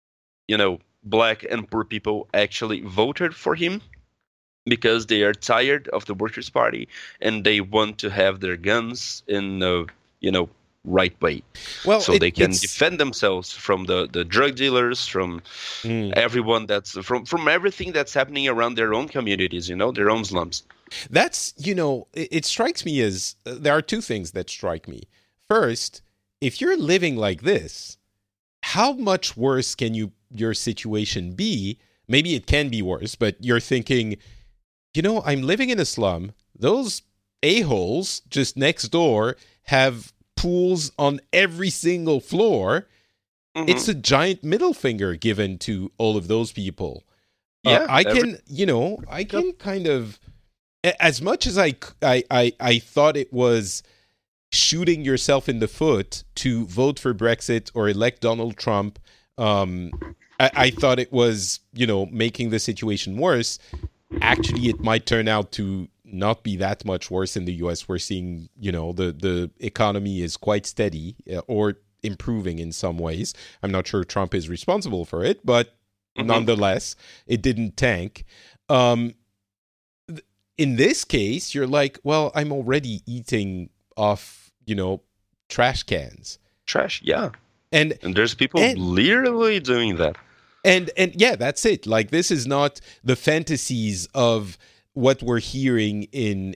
Speaker 3: black and poor people actually voted for him because they are tired of the Workers' Party and they want to have their guns in the, right way. Well, so they can defend themselves from the drug dealers, from everyone that's from everything that's happening around their own communities, their own slums.
Speaker 2: That's, it strikes me as there are two things that strike me. First, if you're living like this, how much worse can your situation be? Maybe it can be worse, but you're thinking, I'm living in a slum. Those a-holes just next door have pools on every single floor. Mm-hmm. It's a giant middle finger given to all of those people. I can kind of, as much as I thought it was shooting yourself in the foot to vote for Brexit or elect Donald Trump, I thought it was, making the situation worse. Actually, it might turn out to not be that much worse in the U.S. We're seeing, the economy is quite steady or improving in some ways. I'm not sure Trump is responsible for it, but nonetheless, it didn't tank. In this case, you're like, well, I'm already eating off, trash cans.
Speaker 3: Trash, yeah. And there's people literally doing that.
Speaker 2: And that's it. Like, this is not the fantasies of what we're hearing in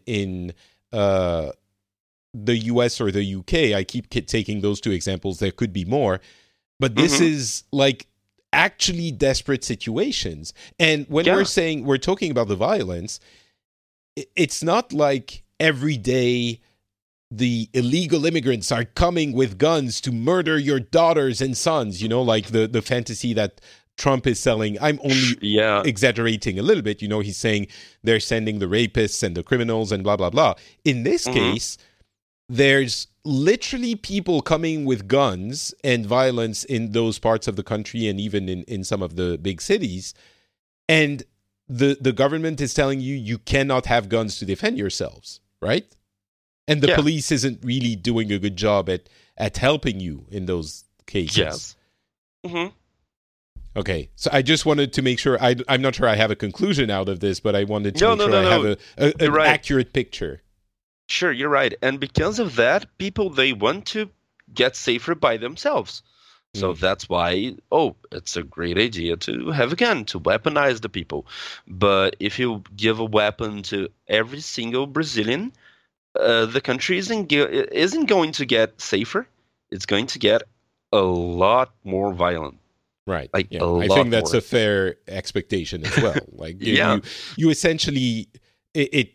Speaker 2: the US or the UK. I keep taking those two examples. There could be more. But this is like actually desperate situations. And when we're talking about the violence, it's not like every day the illegal immigrants are coming with guns to murder your daughters and sons, like the fantasy that Trump is selling. I'm only exaggerating a little bit. He's saying they're sending the rapists and the criminals and blah, blah, blah. In this case, there's literally people coming with guns and violence in those parts of the country and even in some of the big cities. And the government is telling you cannot have guns to defend yourselves, right? And the police isn't really doing a good job at helping you in those cases.
Speaker 3: Yes. Mm-hmm.
Speaker 2: Okay, so I just wanted to make sure. I'm not sure I have a conclusion out of this, but I wanted to make sure I have an accurate picture.
Speaker 3: Sure, you're right. And because of that, people, they want to get safer by themselves. So that's why, it's a great idea to have a gun, to weaponize the people. But if you give a weapon to every single Brazilian, the country isn't going to get safer. It's going to get a lot more violent.
Speaker 2: Right. I think that's a fair expectation as well. Like you essentially,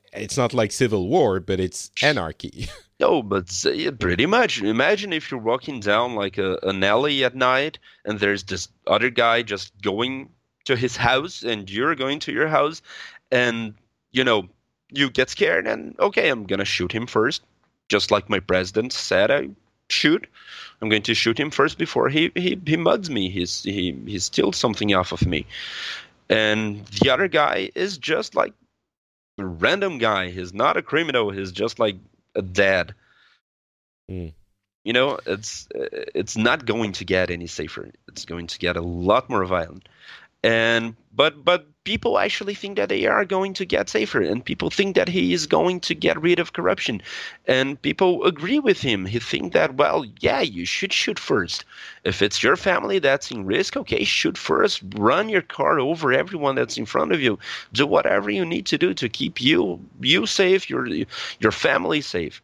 Speaker 2: it's not like civil war, but it's anarchy.
Speaker 3: No, but pretty much. Imagine if you're walking down like an alley at night, and there's this other guy just going to his house, and you're going to your house, and you get scared, and okay, I'm gonna shoot him first, just like my president said I should. I'm going to shoot him first before he mugs me. He steals something off of me, and the other guy is just like a random guy. He's not a criminal. He's just like a dad. It's not going to get any safer. It's going to get a lot more violent. And but people actually think that they are going to get safer, and people think that he is going to get rid of corruption, and people agree with him. He think that, well, yeah, you should shoot first. If it's your family that's in risk, okay, shoot first. Run your car over everyone that's in front of you. Do whatever you need to do to keep you safe, your family safe.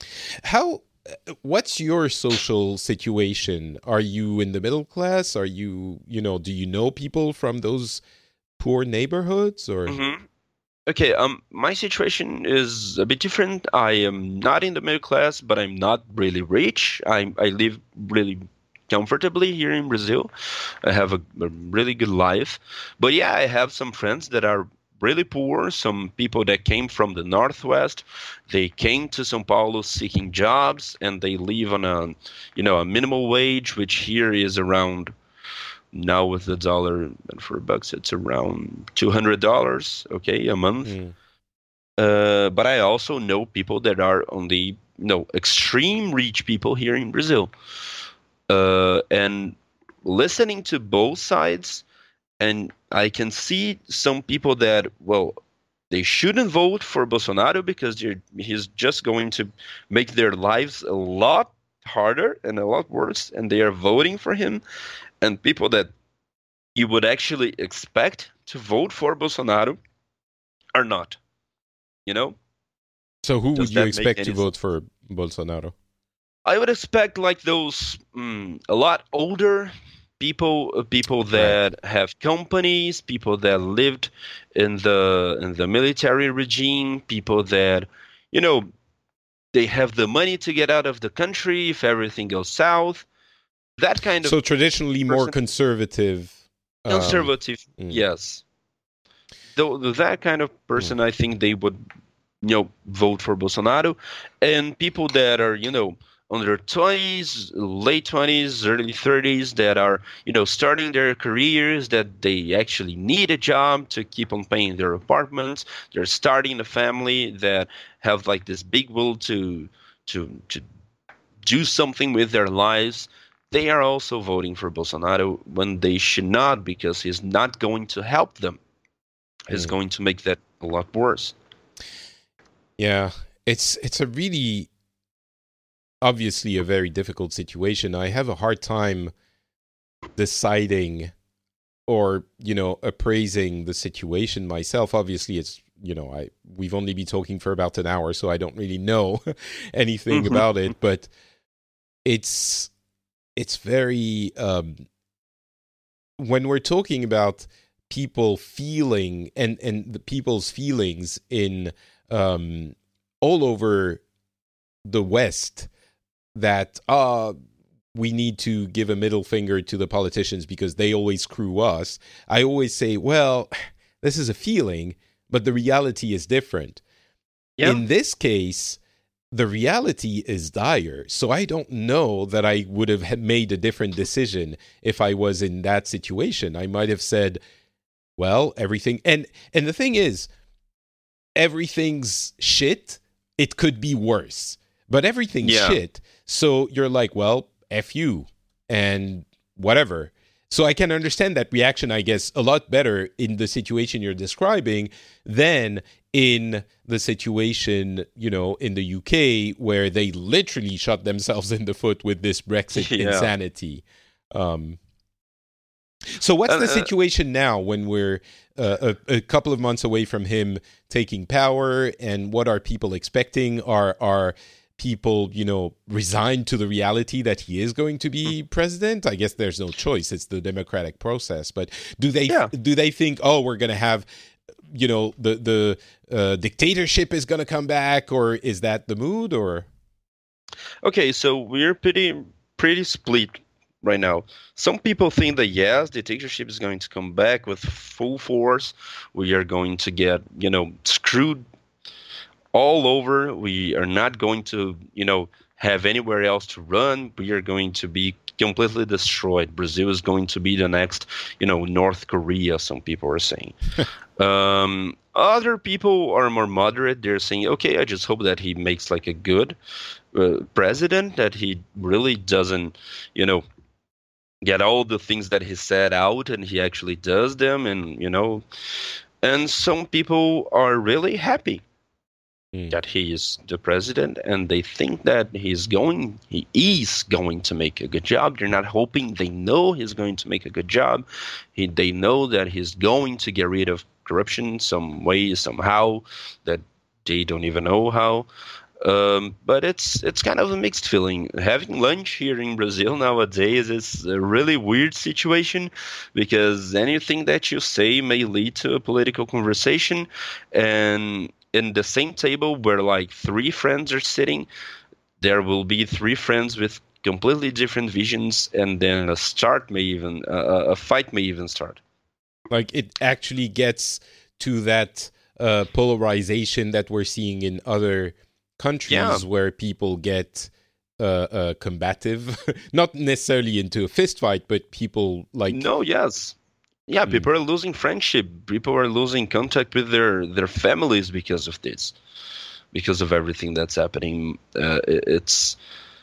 Speaker 2: What's your social situation? Are you in the middle class? Are you, do you know people from those poor neighborhoods or?
Speaker 3: Mm-hmm. Okay, my situation is a bit different. I am not in the middle class, but I'm not really rich. I live really comfortably here in Brazil. I have a really good life. But yeah, I have some friends that are really poor, some people that came from the Northwest. They came to São Paulo seeking jobs, and they live on a minimal wage, which here is around, now with the dollar and for bucks, it's around $200, okay, a month. But I also know people that are on the extreme rich people here in Brazil. And listening to both sides, and I can see some people that, well, they shouldn't vote for Bolsonaro because he's just going to make their lives a lot harder and a lot worse, and they are voting for him. And people that you would actually expect to vote for Bolsonaro are not,
Speaker 2: So who would you expect to vote for Bolsonaro?
Speaker 3: I would expect like those a lot older people that have companies, people that lived in the military regime, people that they have the money to get out of the country if everything goes south. That kind of
Speaker 2: so traditionally more conservative.
Speaker 3: Yes. That kind of person, I think they would vote for Bolsonaro, and people that are on their 20s, late 20s, early 30s, that are, starting their careers, that they actually need a job to keep on paying their apartments. They're starting a family, that have like this big will to do something with their lives. They are also voting for Bolsonaro when they should not, because he's not going to help them. He's going to make that a lot worse.
Speaker 2: Yeah, it's a really, obviously a very difficult situation. I have a hard time deciding or, appraising the situation myself. Obviously, it's, we've only been talking for about an hour, so I don't really know anything about it, but it's very, when we're talking about people feeling and the people's feelings in all over the West, that we need to give a middle finger to the politicians because they always screw us. I always say, well, this is a feeling, but the reality is different. Yeah. In this case, the reality is dire. So I don't know that I would have made a different decision if I was in that situation. I might have said, well, everything, and the thing is, everything's shit. It could be worse, but everything's shit. So you're like, well, F you and whatever. So I can understand that reaction, I guess, a lot better in the situation you're describing than in the situation, in the UK, where they literally shot themselves in the foot with this Brexit insanity. So what's the situation now when we're a couple of months away from him taking power, and what are people expecting? Are people, resigned to the reality that he is going to be president? I guess there's no choice. It's the democratic process. But do they think, we're going to have the dictatorship is going to come back, or is that the mood? Or
Speaker 3: okay, so we're pretty split right now. Some people think that yes, the dictatorship is going to come back with full force. We are going to get screwed all over. We are not going to have anywhere else to run. We are going to be completely destroyed. Brazil is going to be the next North Korea, some people are saying. Other people are more moderate. They're saying, okay, I just hope that he makes like a good president, that he really doesn't get all the things that he said out and he actually does them. And some people are really happy that he is the president, and they think that he is going to make a good job. They're not hoping, they know he's going to make a good job. They know that he's going to get rid of corruption some way, somehow, that they don't even know how. But it's kind of a mixed feeling. Having lunch here in Brazil nowadays is a really weird situation, because anything that you say may lead to a political conversation, and in the same table where like three friends are sitting, there will be three friends with completely different visions, and then a fight may even start.
Speaker 2: Like, it actually gets to that polarization that we're seeing in other countries, where people get combative, not necessarily into a fist fight, but people like...
Speaker 3: No, yes. Yeah, people are losing friendship. People are losing contact with their families because of this, because of everything that's happening. It's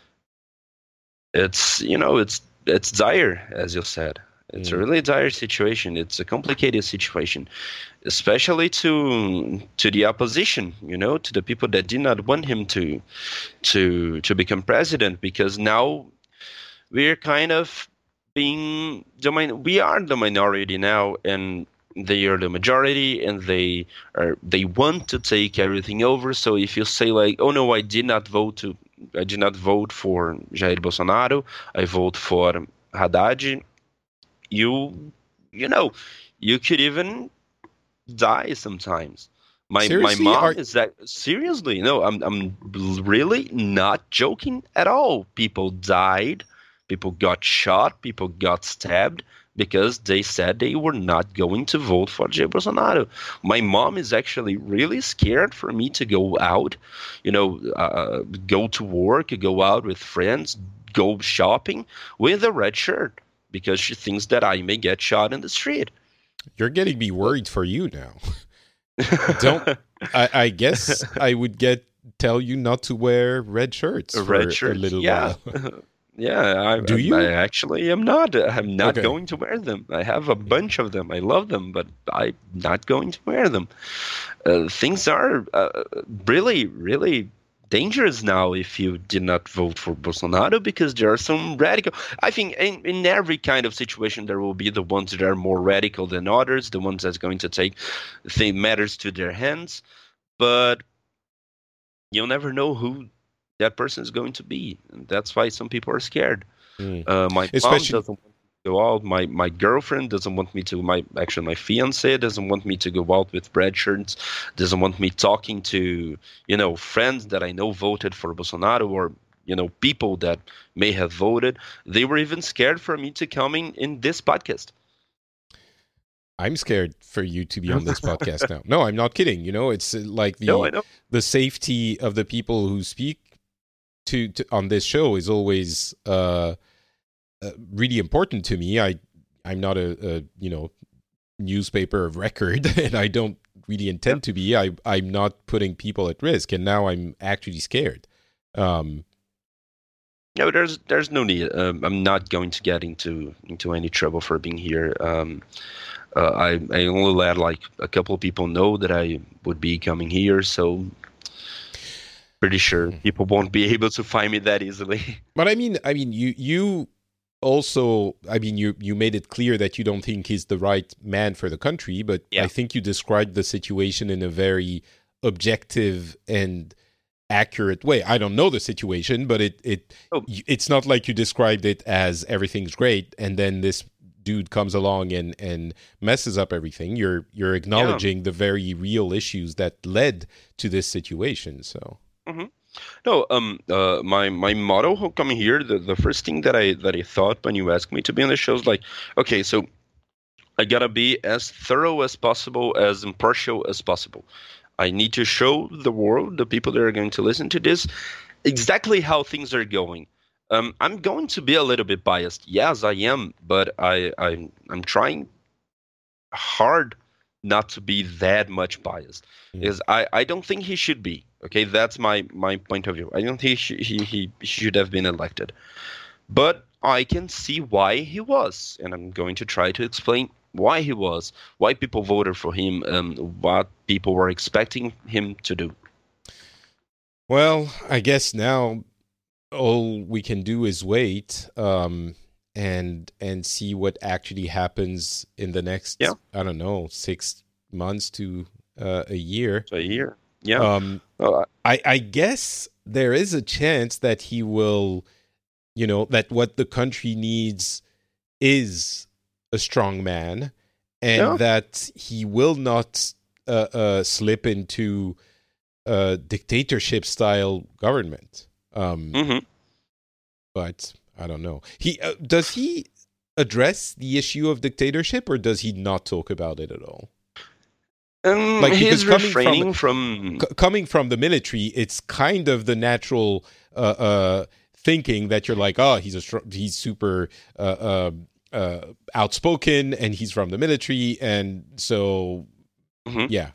Speaker 3: dire, as you said. It's a really dire situation. It's a complicated situation, especially to the opposition. To the people that did not want him to become president, because now we're kind of we are the minority now, and they are the majority, and they want to take everything over. So if you say like, oh no, I did not vote for Jair Bolsonaro, I vote for Haddad, you could even die sometimes. My mom is that seriously. No, I'm really not joking at all. People died. People got shot, people got stabbed because they said they were not going to vote for Jair Bolsonaro. My mom is actually really scared for me to go out, go to work, go out with friends, go shopping with a red shirt, because she thinks that I may get shot in the street.
Speaker 2: You're getting me worried for you now. I guess I would tell you not to wear red shirts for a little while.
Speaker 3: Yeah,
Speaker 2: do you?
Speaker 3: I actually am not. I'm not going to wear them. I have a bunch of them. I love them, but I'm not going to wear them. Things are really, really dangerous now if you did not vote for Bolsonaro, because there are some radical... I think in every kind of situation there will be the ones that are more radical than others, the ones that's going to take matters to their hands, but you'll never know who that person is going to be, and that's why some people are scared. My mom doesn't want me to go out. My girlfriend doesn't want me to. My fiance doesn't want me to go out with red shirts. Doesn't want me talking to friends that I know voted for Bolsonaro, or people that may have voted. They were even scared for me to come in this podcast.
Speaker 2: I'm scared for you to be on this podcast now. No, I'm not kidding. It's like the safety of the people who speak to on this show is always really important to me. I'm not a newspaper of record, and I don't really intend to be. I'm not putting people at risk, and now I'm actually scared.
Speaker 3: No, there's no need. I'm not going to get into any trouble for being here. I only let like a couple of people know that I would be coming here, so pretty sure people won't be able to find me that easily.
Speaker 2: But I mean, you also, you made it clear that you don't think he's the right man for the country, but I think you described the situation in a very objective and accurate way. I don't know the situation, but it's not like you described it as everything's great, and then this dude comes along and messes up everything. You're acknowledging the very real issues that led to this situation. So.
Speaker 3: Mm-hmm. No, my motto coming here, the first thing that I thought when you asked me to be on the show is like, okay, so I gotta be as thorough as possible, as impartial as possible. I need to show the world, the people that are going to listen to this, exactly how things are going. I'm going to be a little bit biased. Yes, I am, but I'm trying hard not to be that much biased. Because I don't think he should be. Okay, that's my point of view. I don't think he should have been elected. But I can see why he was, and I'm going to try to explain why he was, why people voted for him, what people were expecting him to do.
Speaker 2: Well, I guess now all we can do is wait and see what actually happens in the next, I don't know, 6 months to a year.
Speaker 3: A year, yeah.
Speaker 2: I guess there is a chance that he will, that what the country needs is a strong man, and that he will not slip into a dictatorship-style government. But I don't know. Does he address the issue of dictatorship, or does he not talk about it at all?
Speaker 3: He's refraining from
Speaker 2: coming from the military. It's kind of the natural thinking that you're like, oh, he's super outspoken, and he's from the military, and so yeah.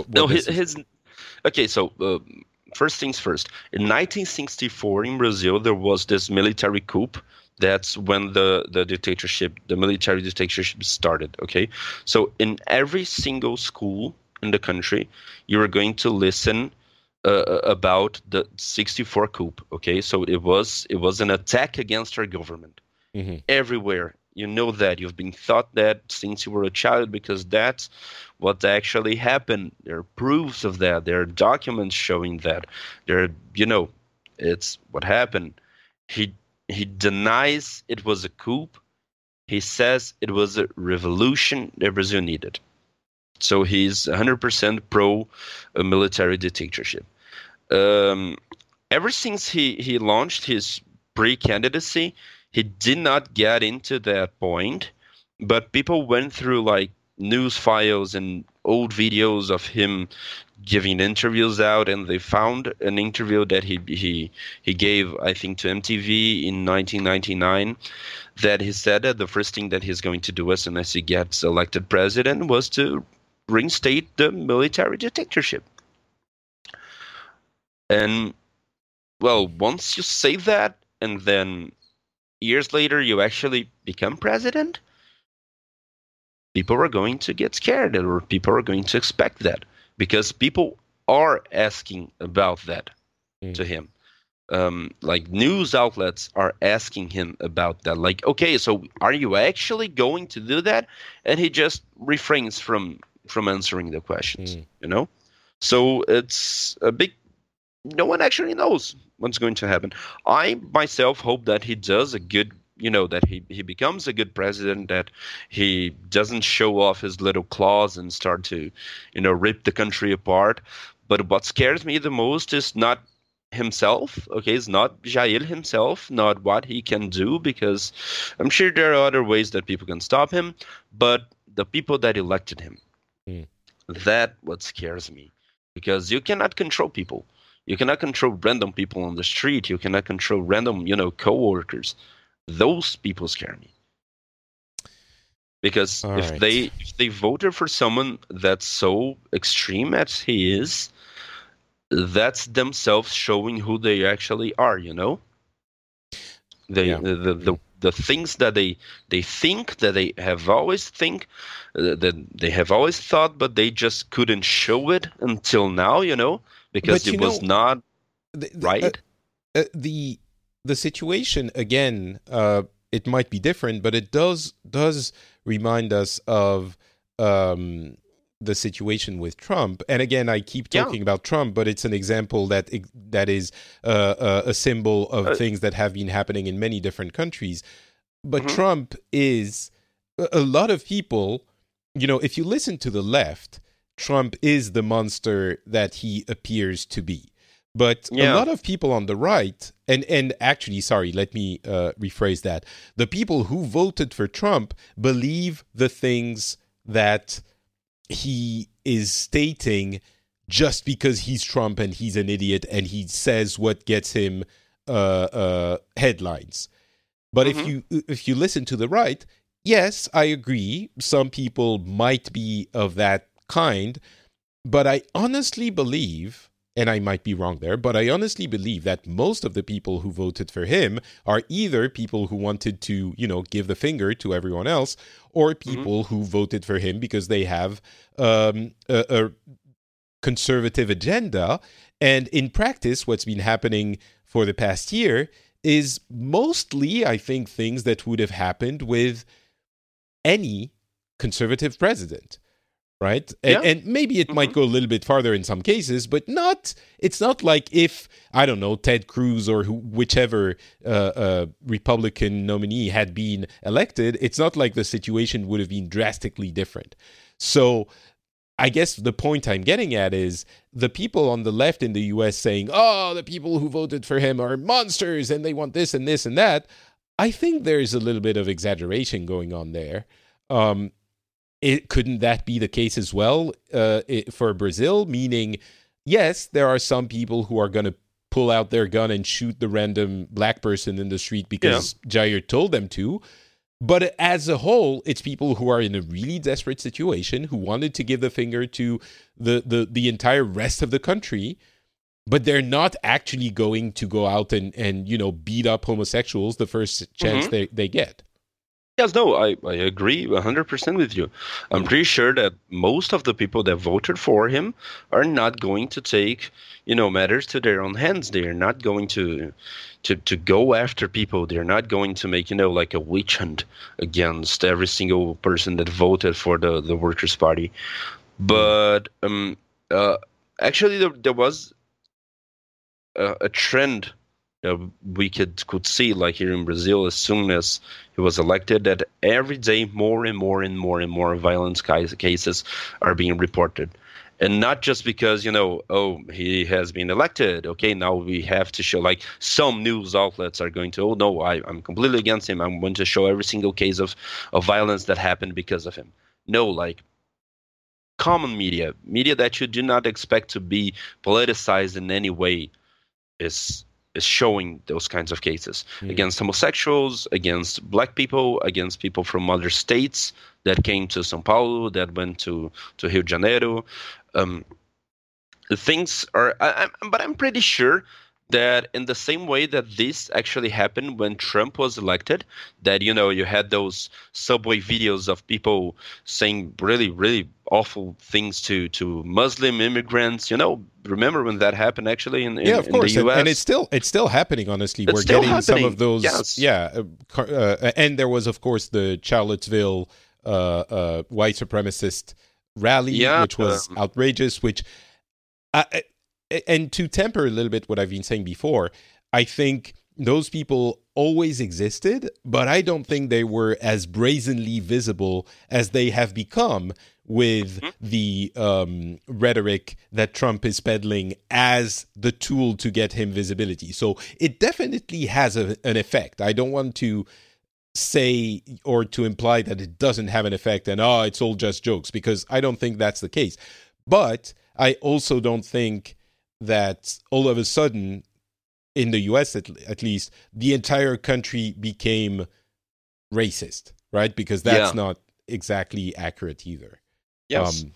Speaker 3: Okay, so first things first. In 1964 in Brazil, there was this military coup. That's when the military dictatorship started, okay? So in every single school in the country, you were going to listen about the 64 coup, okay? So it was an attack against our government. Everywhere. You know that. You've been taught that since you were a child, because that's what actually happened. There are proofs of that. There are documents showing that. It's what happened. He denies it was a coup. He says it was a revolution that Brazil needed. So he's 100% pro military dictatorship. Ever since he launched his pre-candidacy, he did not get into that point, but people went through like news files and old videos of him giving interviews out, and they found an interview that he gave, I think, to MTV in 1999, that he said that the first thing that he's going to do as soon as he gets elected president was to reinstate the military dictatorship. And, well, once you say that, and then years later you actually become president, people are going to get scared, or people are going to expect that, because people are asking about that to him. Like news outlets are asking him about that. Like, okay, so are you actually going to do that? And he just refrains from answering the questions, So it's a big... No one actually knows what's going to happen. I myself hope that he does a good, that he becomes a good president, that he doesn't show off his little claws and start to, rip the country apart. But what scares me the most is not himself, okay? It's not Jair himself, not what he can do, because I'm sure there are other ways that people can stop him, but the people that elected him. That's what scares me, because you cannot control people. You cannot control random people on the street. You cannot control random, co-workers. Those people scare me. Because if they voted for someone that's so extreme as he is, that's themselves showing who they actually are, The things that they think, that they have always that they have always thought, but they just couldn't show it until now, because it was not right.
Speaker 2: The situation, again, it might be different, but it does remind us of the situation with Trump. And again, I keep talking about Trump, but it's an example that is a symbol of things that have been happening in many different countries. But Trump is a lot of people, if you listen to the left, Trump is the monster that he appears to be. But a lot of people on the right, and actually, sorry, let me rephrase that. The people who voted for Trump believe the things that he is stating just because he's Trump and he's an idiot and he says what gets him headlines. But if you listen to the right, yes, I agree. Some people might be of that kind, but I honestly believe, and I might be wrong there, but I honestly believe that most of the people who voted for him are either people who wanted to, give the finger to everyone else, or people who voted for him because they have a conservative agenda. And in practice, what's been happening for the past year is mostly, I think, things that would have happened with any conservative president. Right? And maybe it might go a little bit farther in some cases, but it's not like if, I don't know, Ted Cruz or whichever Republican nominee had been elected, it's not like the situation would have been drastically different. So I guess the point I'm getting at is the people on the left in the US saying, oh, the people who voted for him are monsters and they want this and this and that. I think there's a little bit of exaggeration going on there. Couldn't that be the case as well for Brazil? Meaning, yes, there are some people who are going to pull out their gun and shoot the random black person in the street because Jair told them to. But as a whole, it's people who are in a really desperate situation, who wanted to give the finger to the entire rest of the country, but they're not actually going to go out and beat up homosexuals the first chance they get.
Speaker 3: Yes, no, I agree 100% with you. I'm pretty sure that most of the people that voted for him are not going to take, matters to their own hands. They are not going to go after people. They're not going to make, like a witch hunt against every single person that voted for the Workers' Party. But actually, there was a trend we could see, like here in Brazil, as soon as he was elected, that every day more and more and more and more violence cases are being reported. And not just because, he has been elected. Okay, now we have to show, like some news outlets are going to, no, I'm completely against him. I'm going to show every single case of violence that happened because of him. No, like common media that you do not expect to be politicized in any way is showing those kinds of cases against homosexuals, against black people, against people from other states that came to São Paulo, that went to Rio de Janeiro. Things are, but I'm pretty sure that in the same way that this actually happened when Trump was elected, that, you had those subway videos of people saying really, really awful things to Muslim immigrants. Remember when that happened actually in of course. In the US?
Speaker 2: And it's still happening, honestly. We're getting some of those. Yes. And there was, of course, the Charlottesville white supremacist rally, which was outrageous, which... and to temper a little bit what I've been saying before, I think those people always existed, but I don't think they were as brazenly visible as they have become with the rhetoric that Trump is peddling as the tool to get him visibility. So it definitely has an effect. I don't want to say or to imply that it doesn't have an effect and, it's all just jokes, because I don't think that's the case. But I also don't think that all of a sudden, in the US at least, the entire country became racist, right? Because that's not exactly accurate either.
Speaker 3: Yes.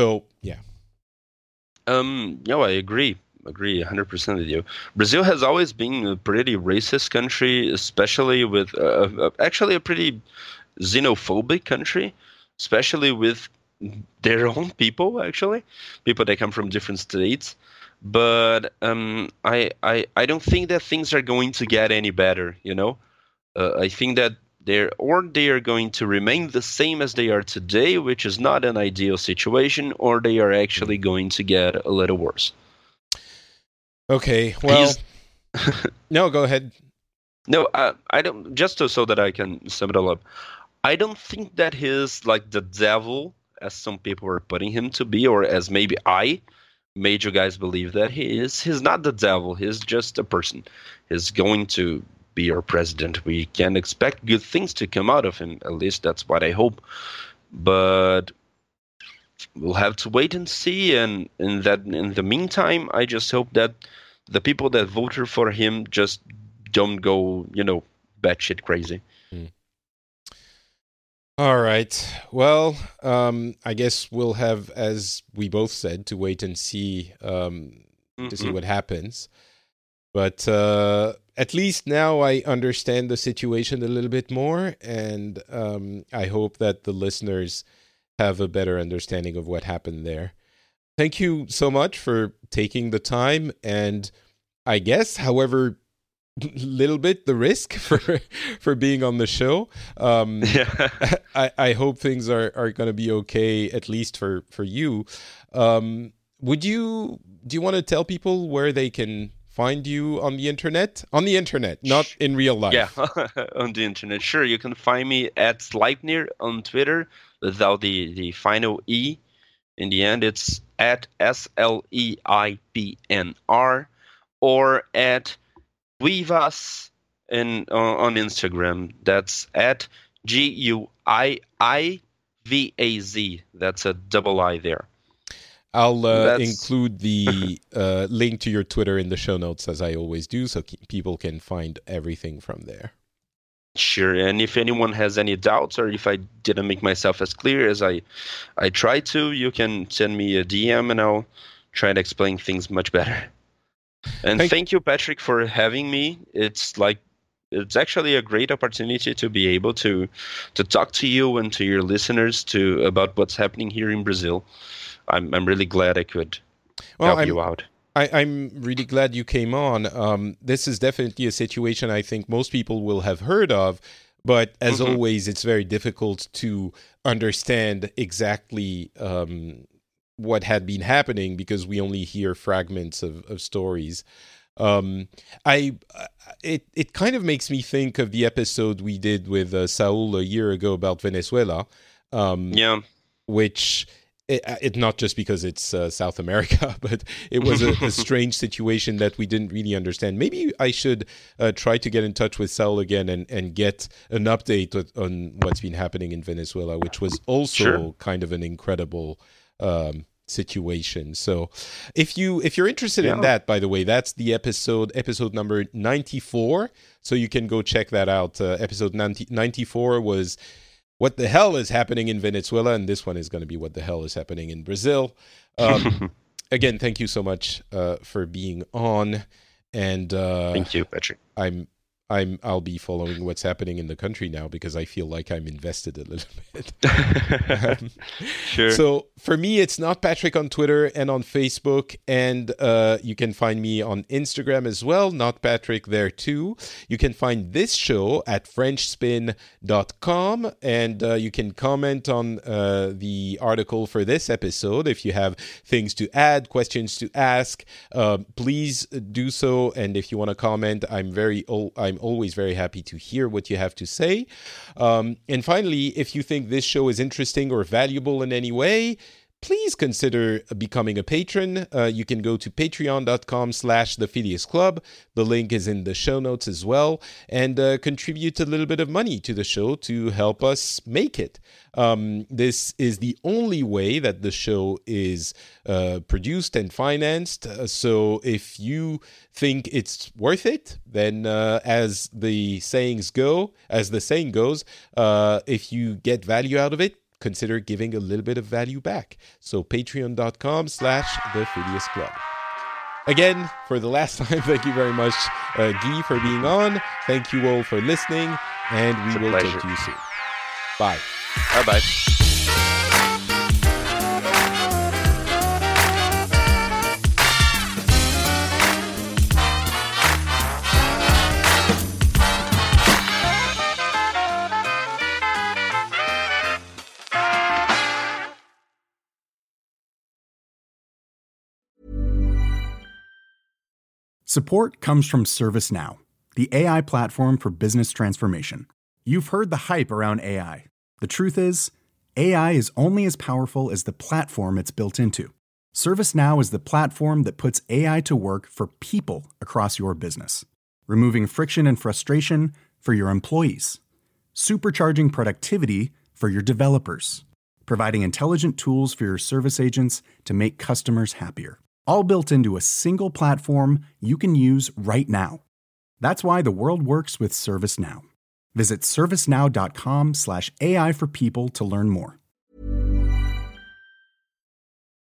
Speaker 3: I agree 100% with you. Brazil has always been a pretty racist country, especially with actually a pretty xenophobic country, especially with their own people, actually, people that come from different states. But I don't think that things are going to get any better, I think that they are going to remain the same as they are today, which is not an ideal situation, or they are actually going to get a little worse.
Speaker 2: Okay, well, no, go ahead.
Speaker 3: No, I don't. Just so that I can sum it all up. I don't think that he's like the devil, as some people are putting him to be, or as maybe I made you guys believe that he is. He's not the devil. He's just a person. He's going to be our president. We can expect good things to come out of him. At least that's what I hope. But we'll have to wait and see. And in the meantime, I just hope that the people that voted for him just don't go, batshit crazy.
Speaker 2: All right. Well, I guess we'll have, as we both said, to wait and see to see what happens. But at least now I understand the situation a little bit more, and I hope that the listeners have a better understanding of what happened there. Thank you so much for taking the time, and I guess, however little bit the risk for being on the show. I hope things are going to be okay, at least for you. Do you want to tell people where they can find you on the internet? On the internet, not in real life.
Speaker 3: Yeah, on the internet. Sure, you can find me at Sleipnir on Twitter without the final E. In the end, it's at SLEIPNR or at Guivaz on Instagram. That's at GUIIVAZ. That's a double I there.
Speaker 2: I'll include the link to your Twitter in the show notes, as I always do, so people can find everything from there.
Speaker 3: Sure, and if anyone has any doubts or if I didn't make myself as clear as I tried to, you can send me a DM and I'll try to explain things much better. And thank you, Patrick, for having me. It's actually a great opportunity to be able to talk to you and to your listeners about what's happening here in Brazil. I'm really glad I could help you out.
Speaker 2: I'm really glad you came on. This is definitely a situation I think most people will have heard of, but as always, it's very difficult to understand exactly what had been happening because we only hear fragments of stories. It kind of makes me think of the episode we did with Saul a year ago about Venezuela. Which it not just because it's South America, but it was a strange situation that we didn't really understand. Maybe I should try to get in touch with Saul again and get an update on what's been happening in Venezuela, which was also kind of an incredible situation. So if you're interested in that, by the way, that's the episode number 94. So you can go check that out. Episode 94 was what the hell is happening in Venezuela, and this one is going to be what the hell is happening in Brazil. Again, thank you so much for being on. And
Speaker 3: thank you, Patrick.
Speaker 2: I'll be following what's happening in the country now because I feel like I'm invested a little bit.
Speaker 3: Sure.
Speaker 2: So for me, it's Not Patrick on Twitter and on Facebook, and you can find me on Instagram as well, Not Patrick there too. You can find this show at FrenchSpin.com, and you can comment on the article for this episode. If you have things to add, questions to ask, please do so. And if you want to comment, I'm always very happy to hear what you have to say. And finally, if you think this show is interesting or valuable in any way, please consider becoming a patron. You can go to patreon.com/The Phileas Club. The link is in the show notes as well. And contribute a little bit of money to the show to help us make it. This is the only way that the show is produced and financed. So if you think it's worth it, then as the saying goes, if you get value out of it, consider giving a little bit of value back. So patreon.com/The Phileas Club. Again, for the last time, thank you very much, Guy, for being on. Thank you all for listening, and we will talk to you soon. Bye.
Speaker 3: Bye-bye.
Speaker 1: Support comes from ServiceNow, the AI platform for business transformation. You've heard the hype around AI. The truth is, AI is only as powerful as the platform it's built into. ServiceNow is the platform that puts AI to work for people across your business, removing friction and frustration for your employees, supercharging productivity for your developers, providing intelligent tools for your service agents to make customers happier, all built into a single platform you can use right now. That's why the world works with ServiceNow. Visit servicenow.com/AI for people to learn more.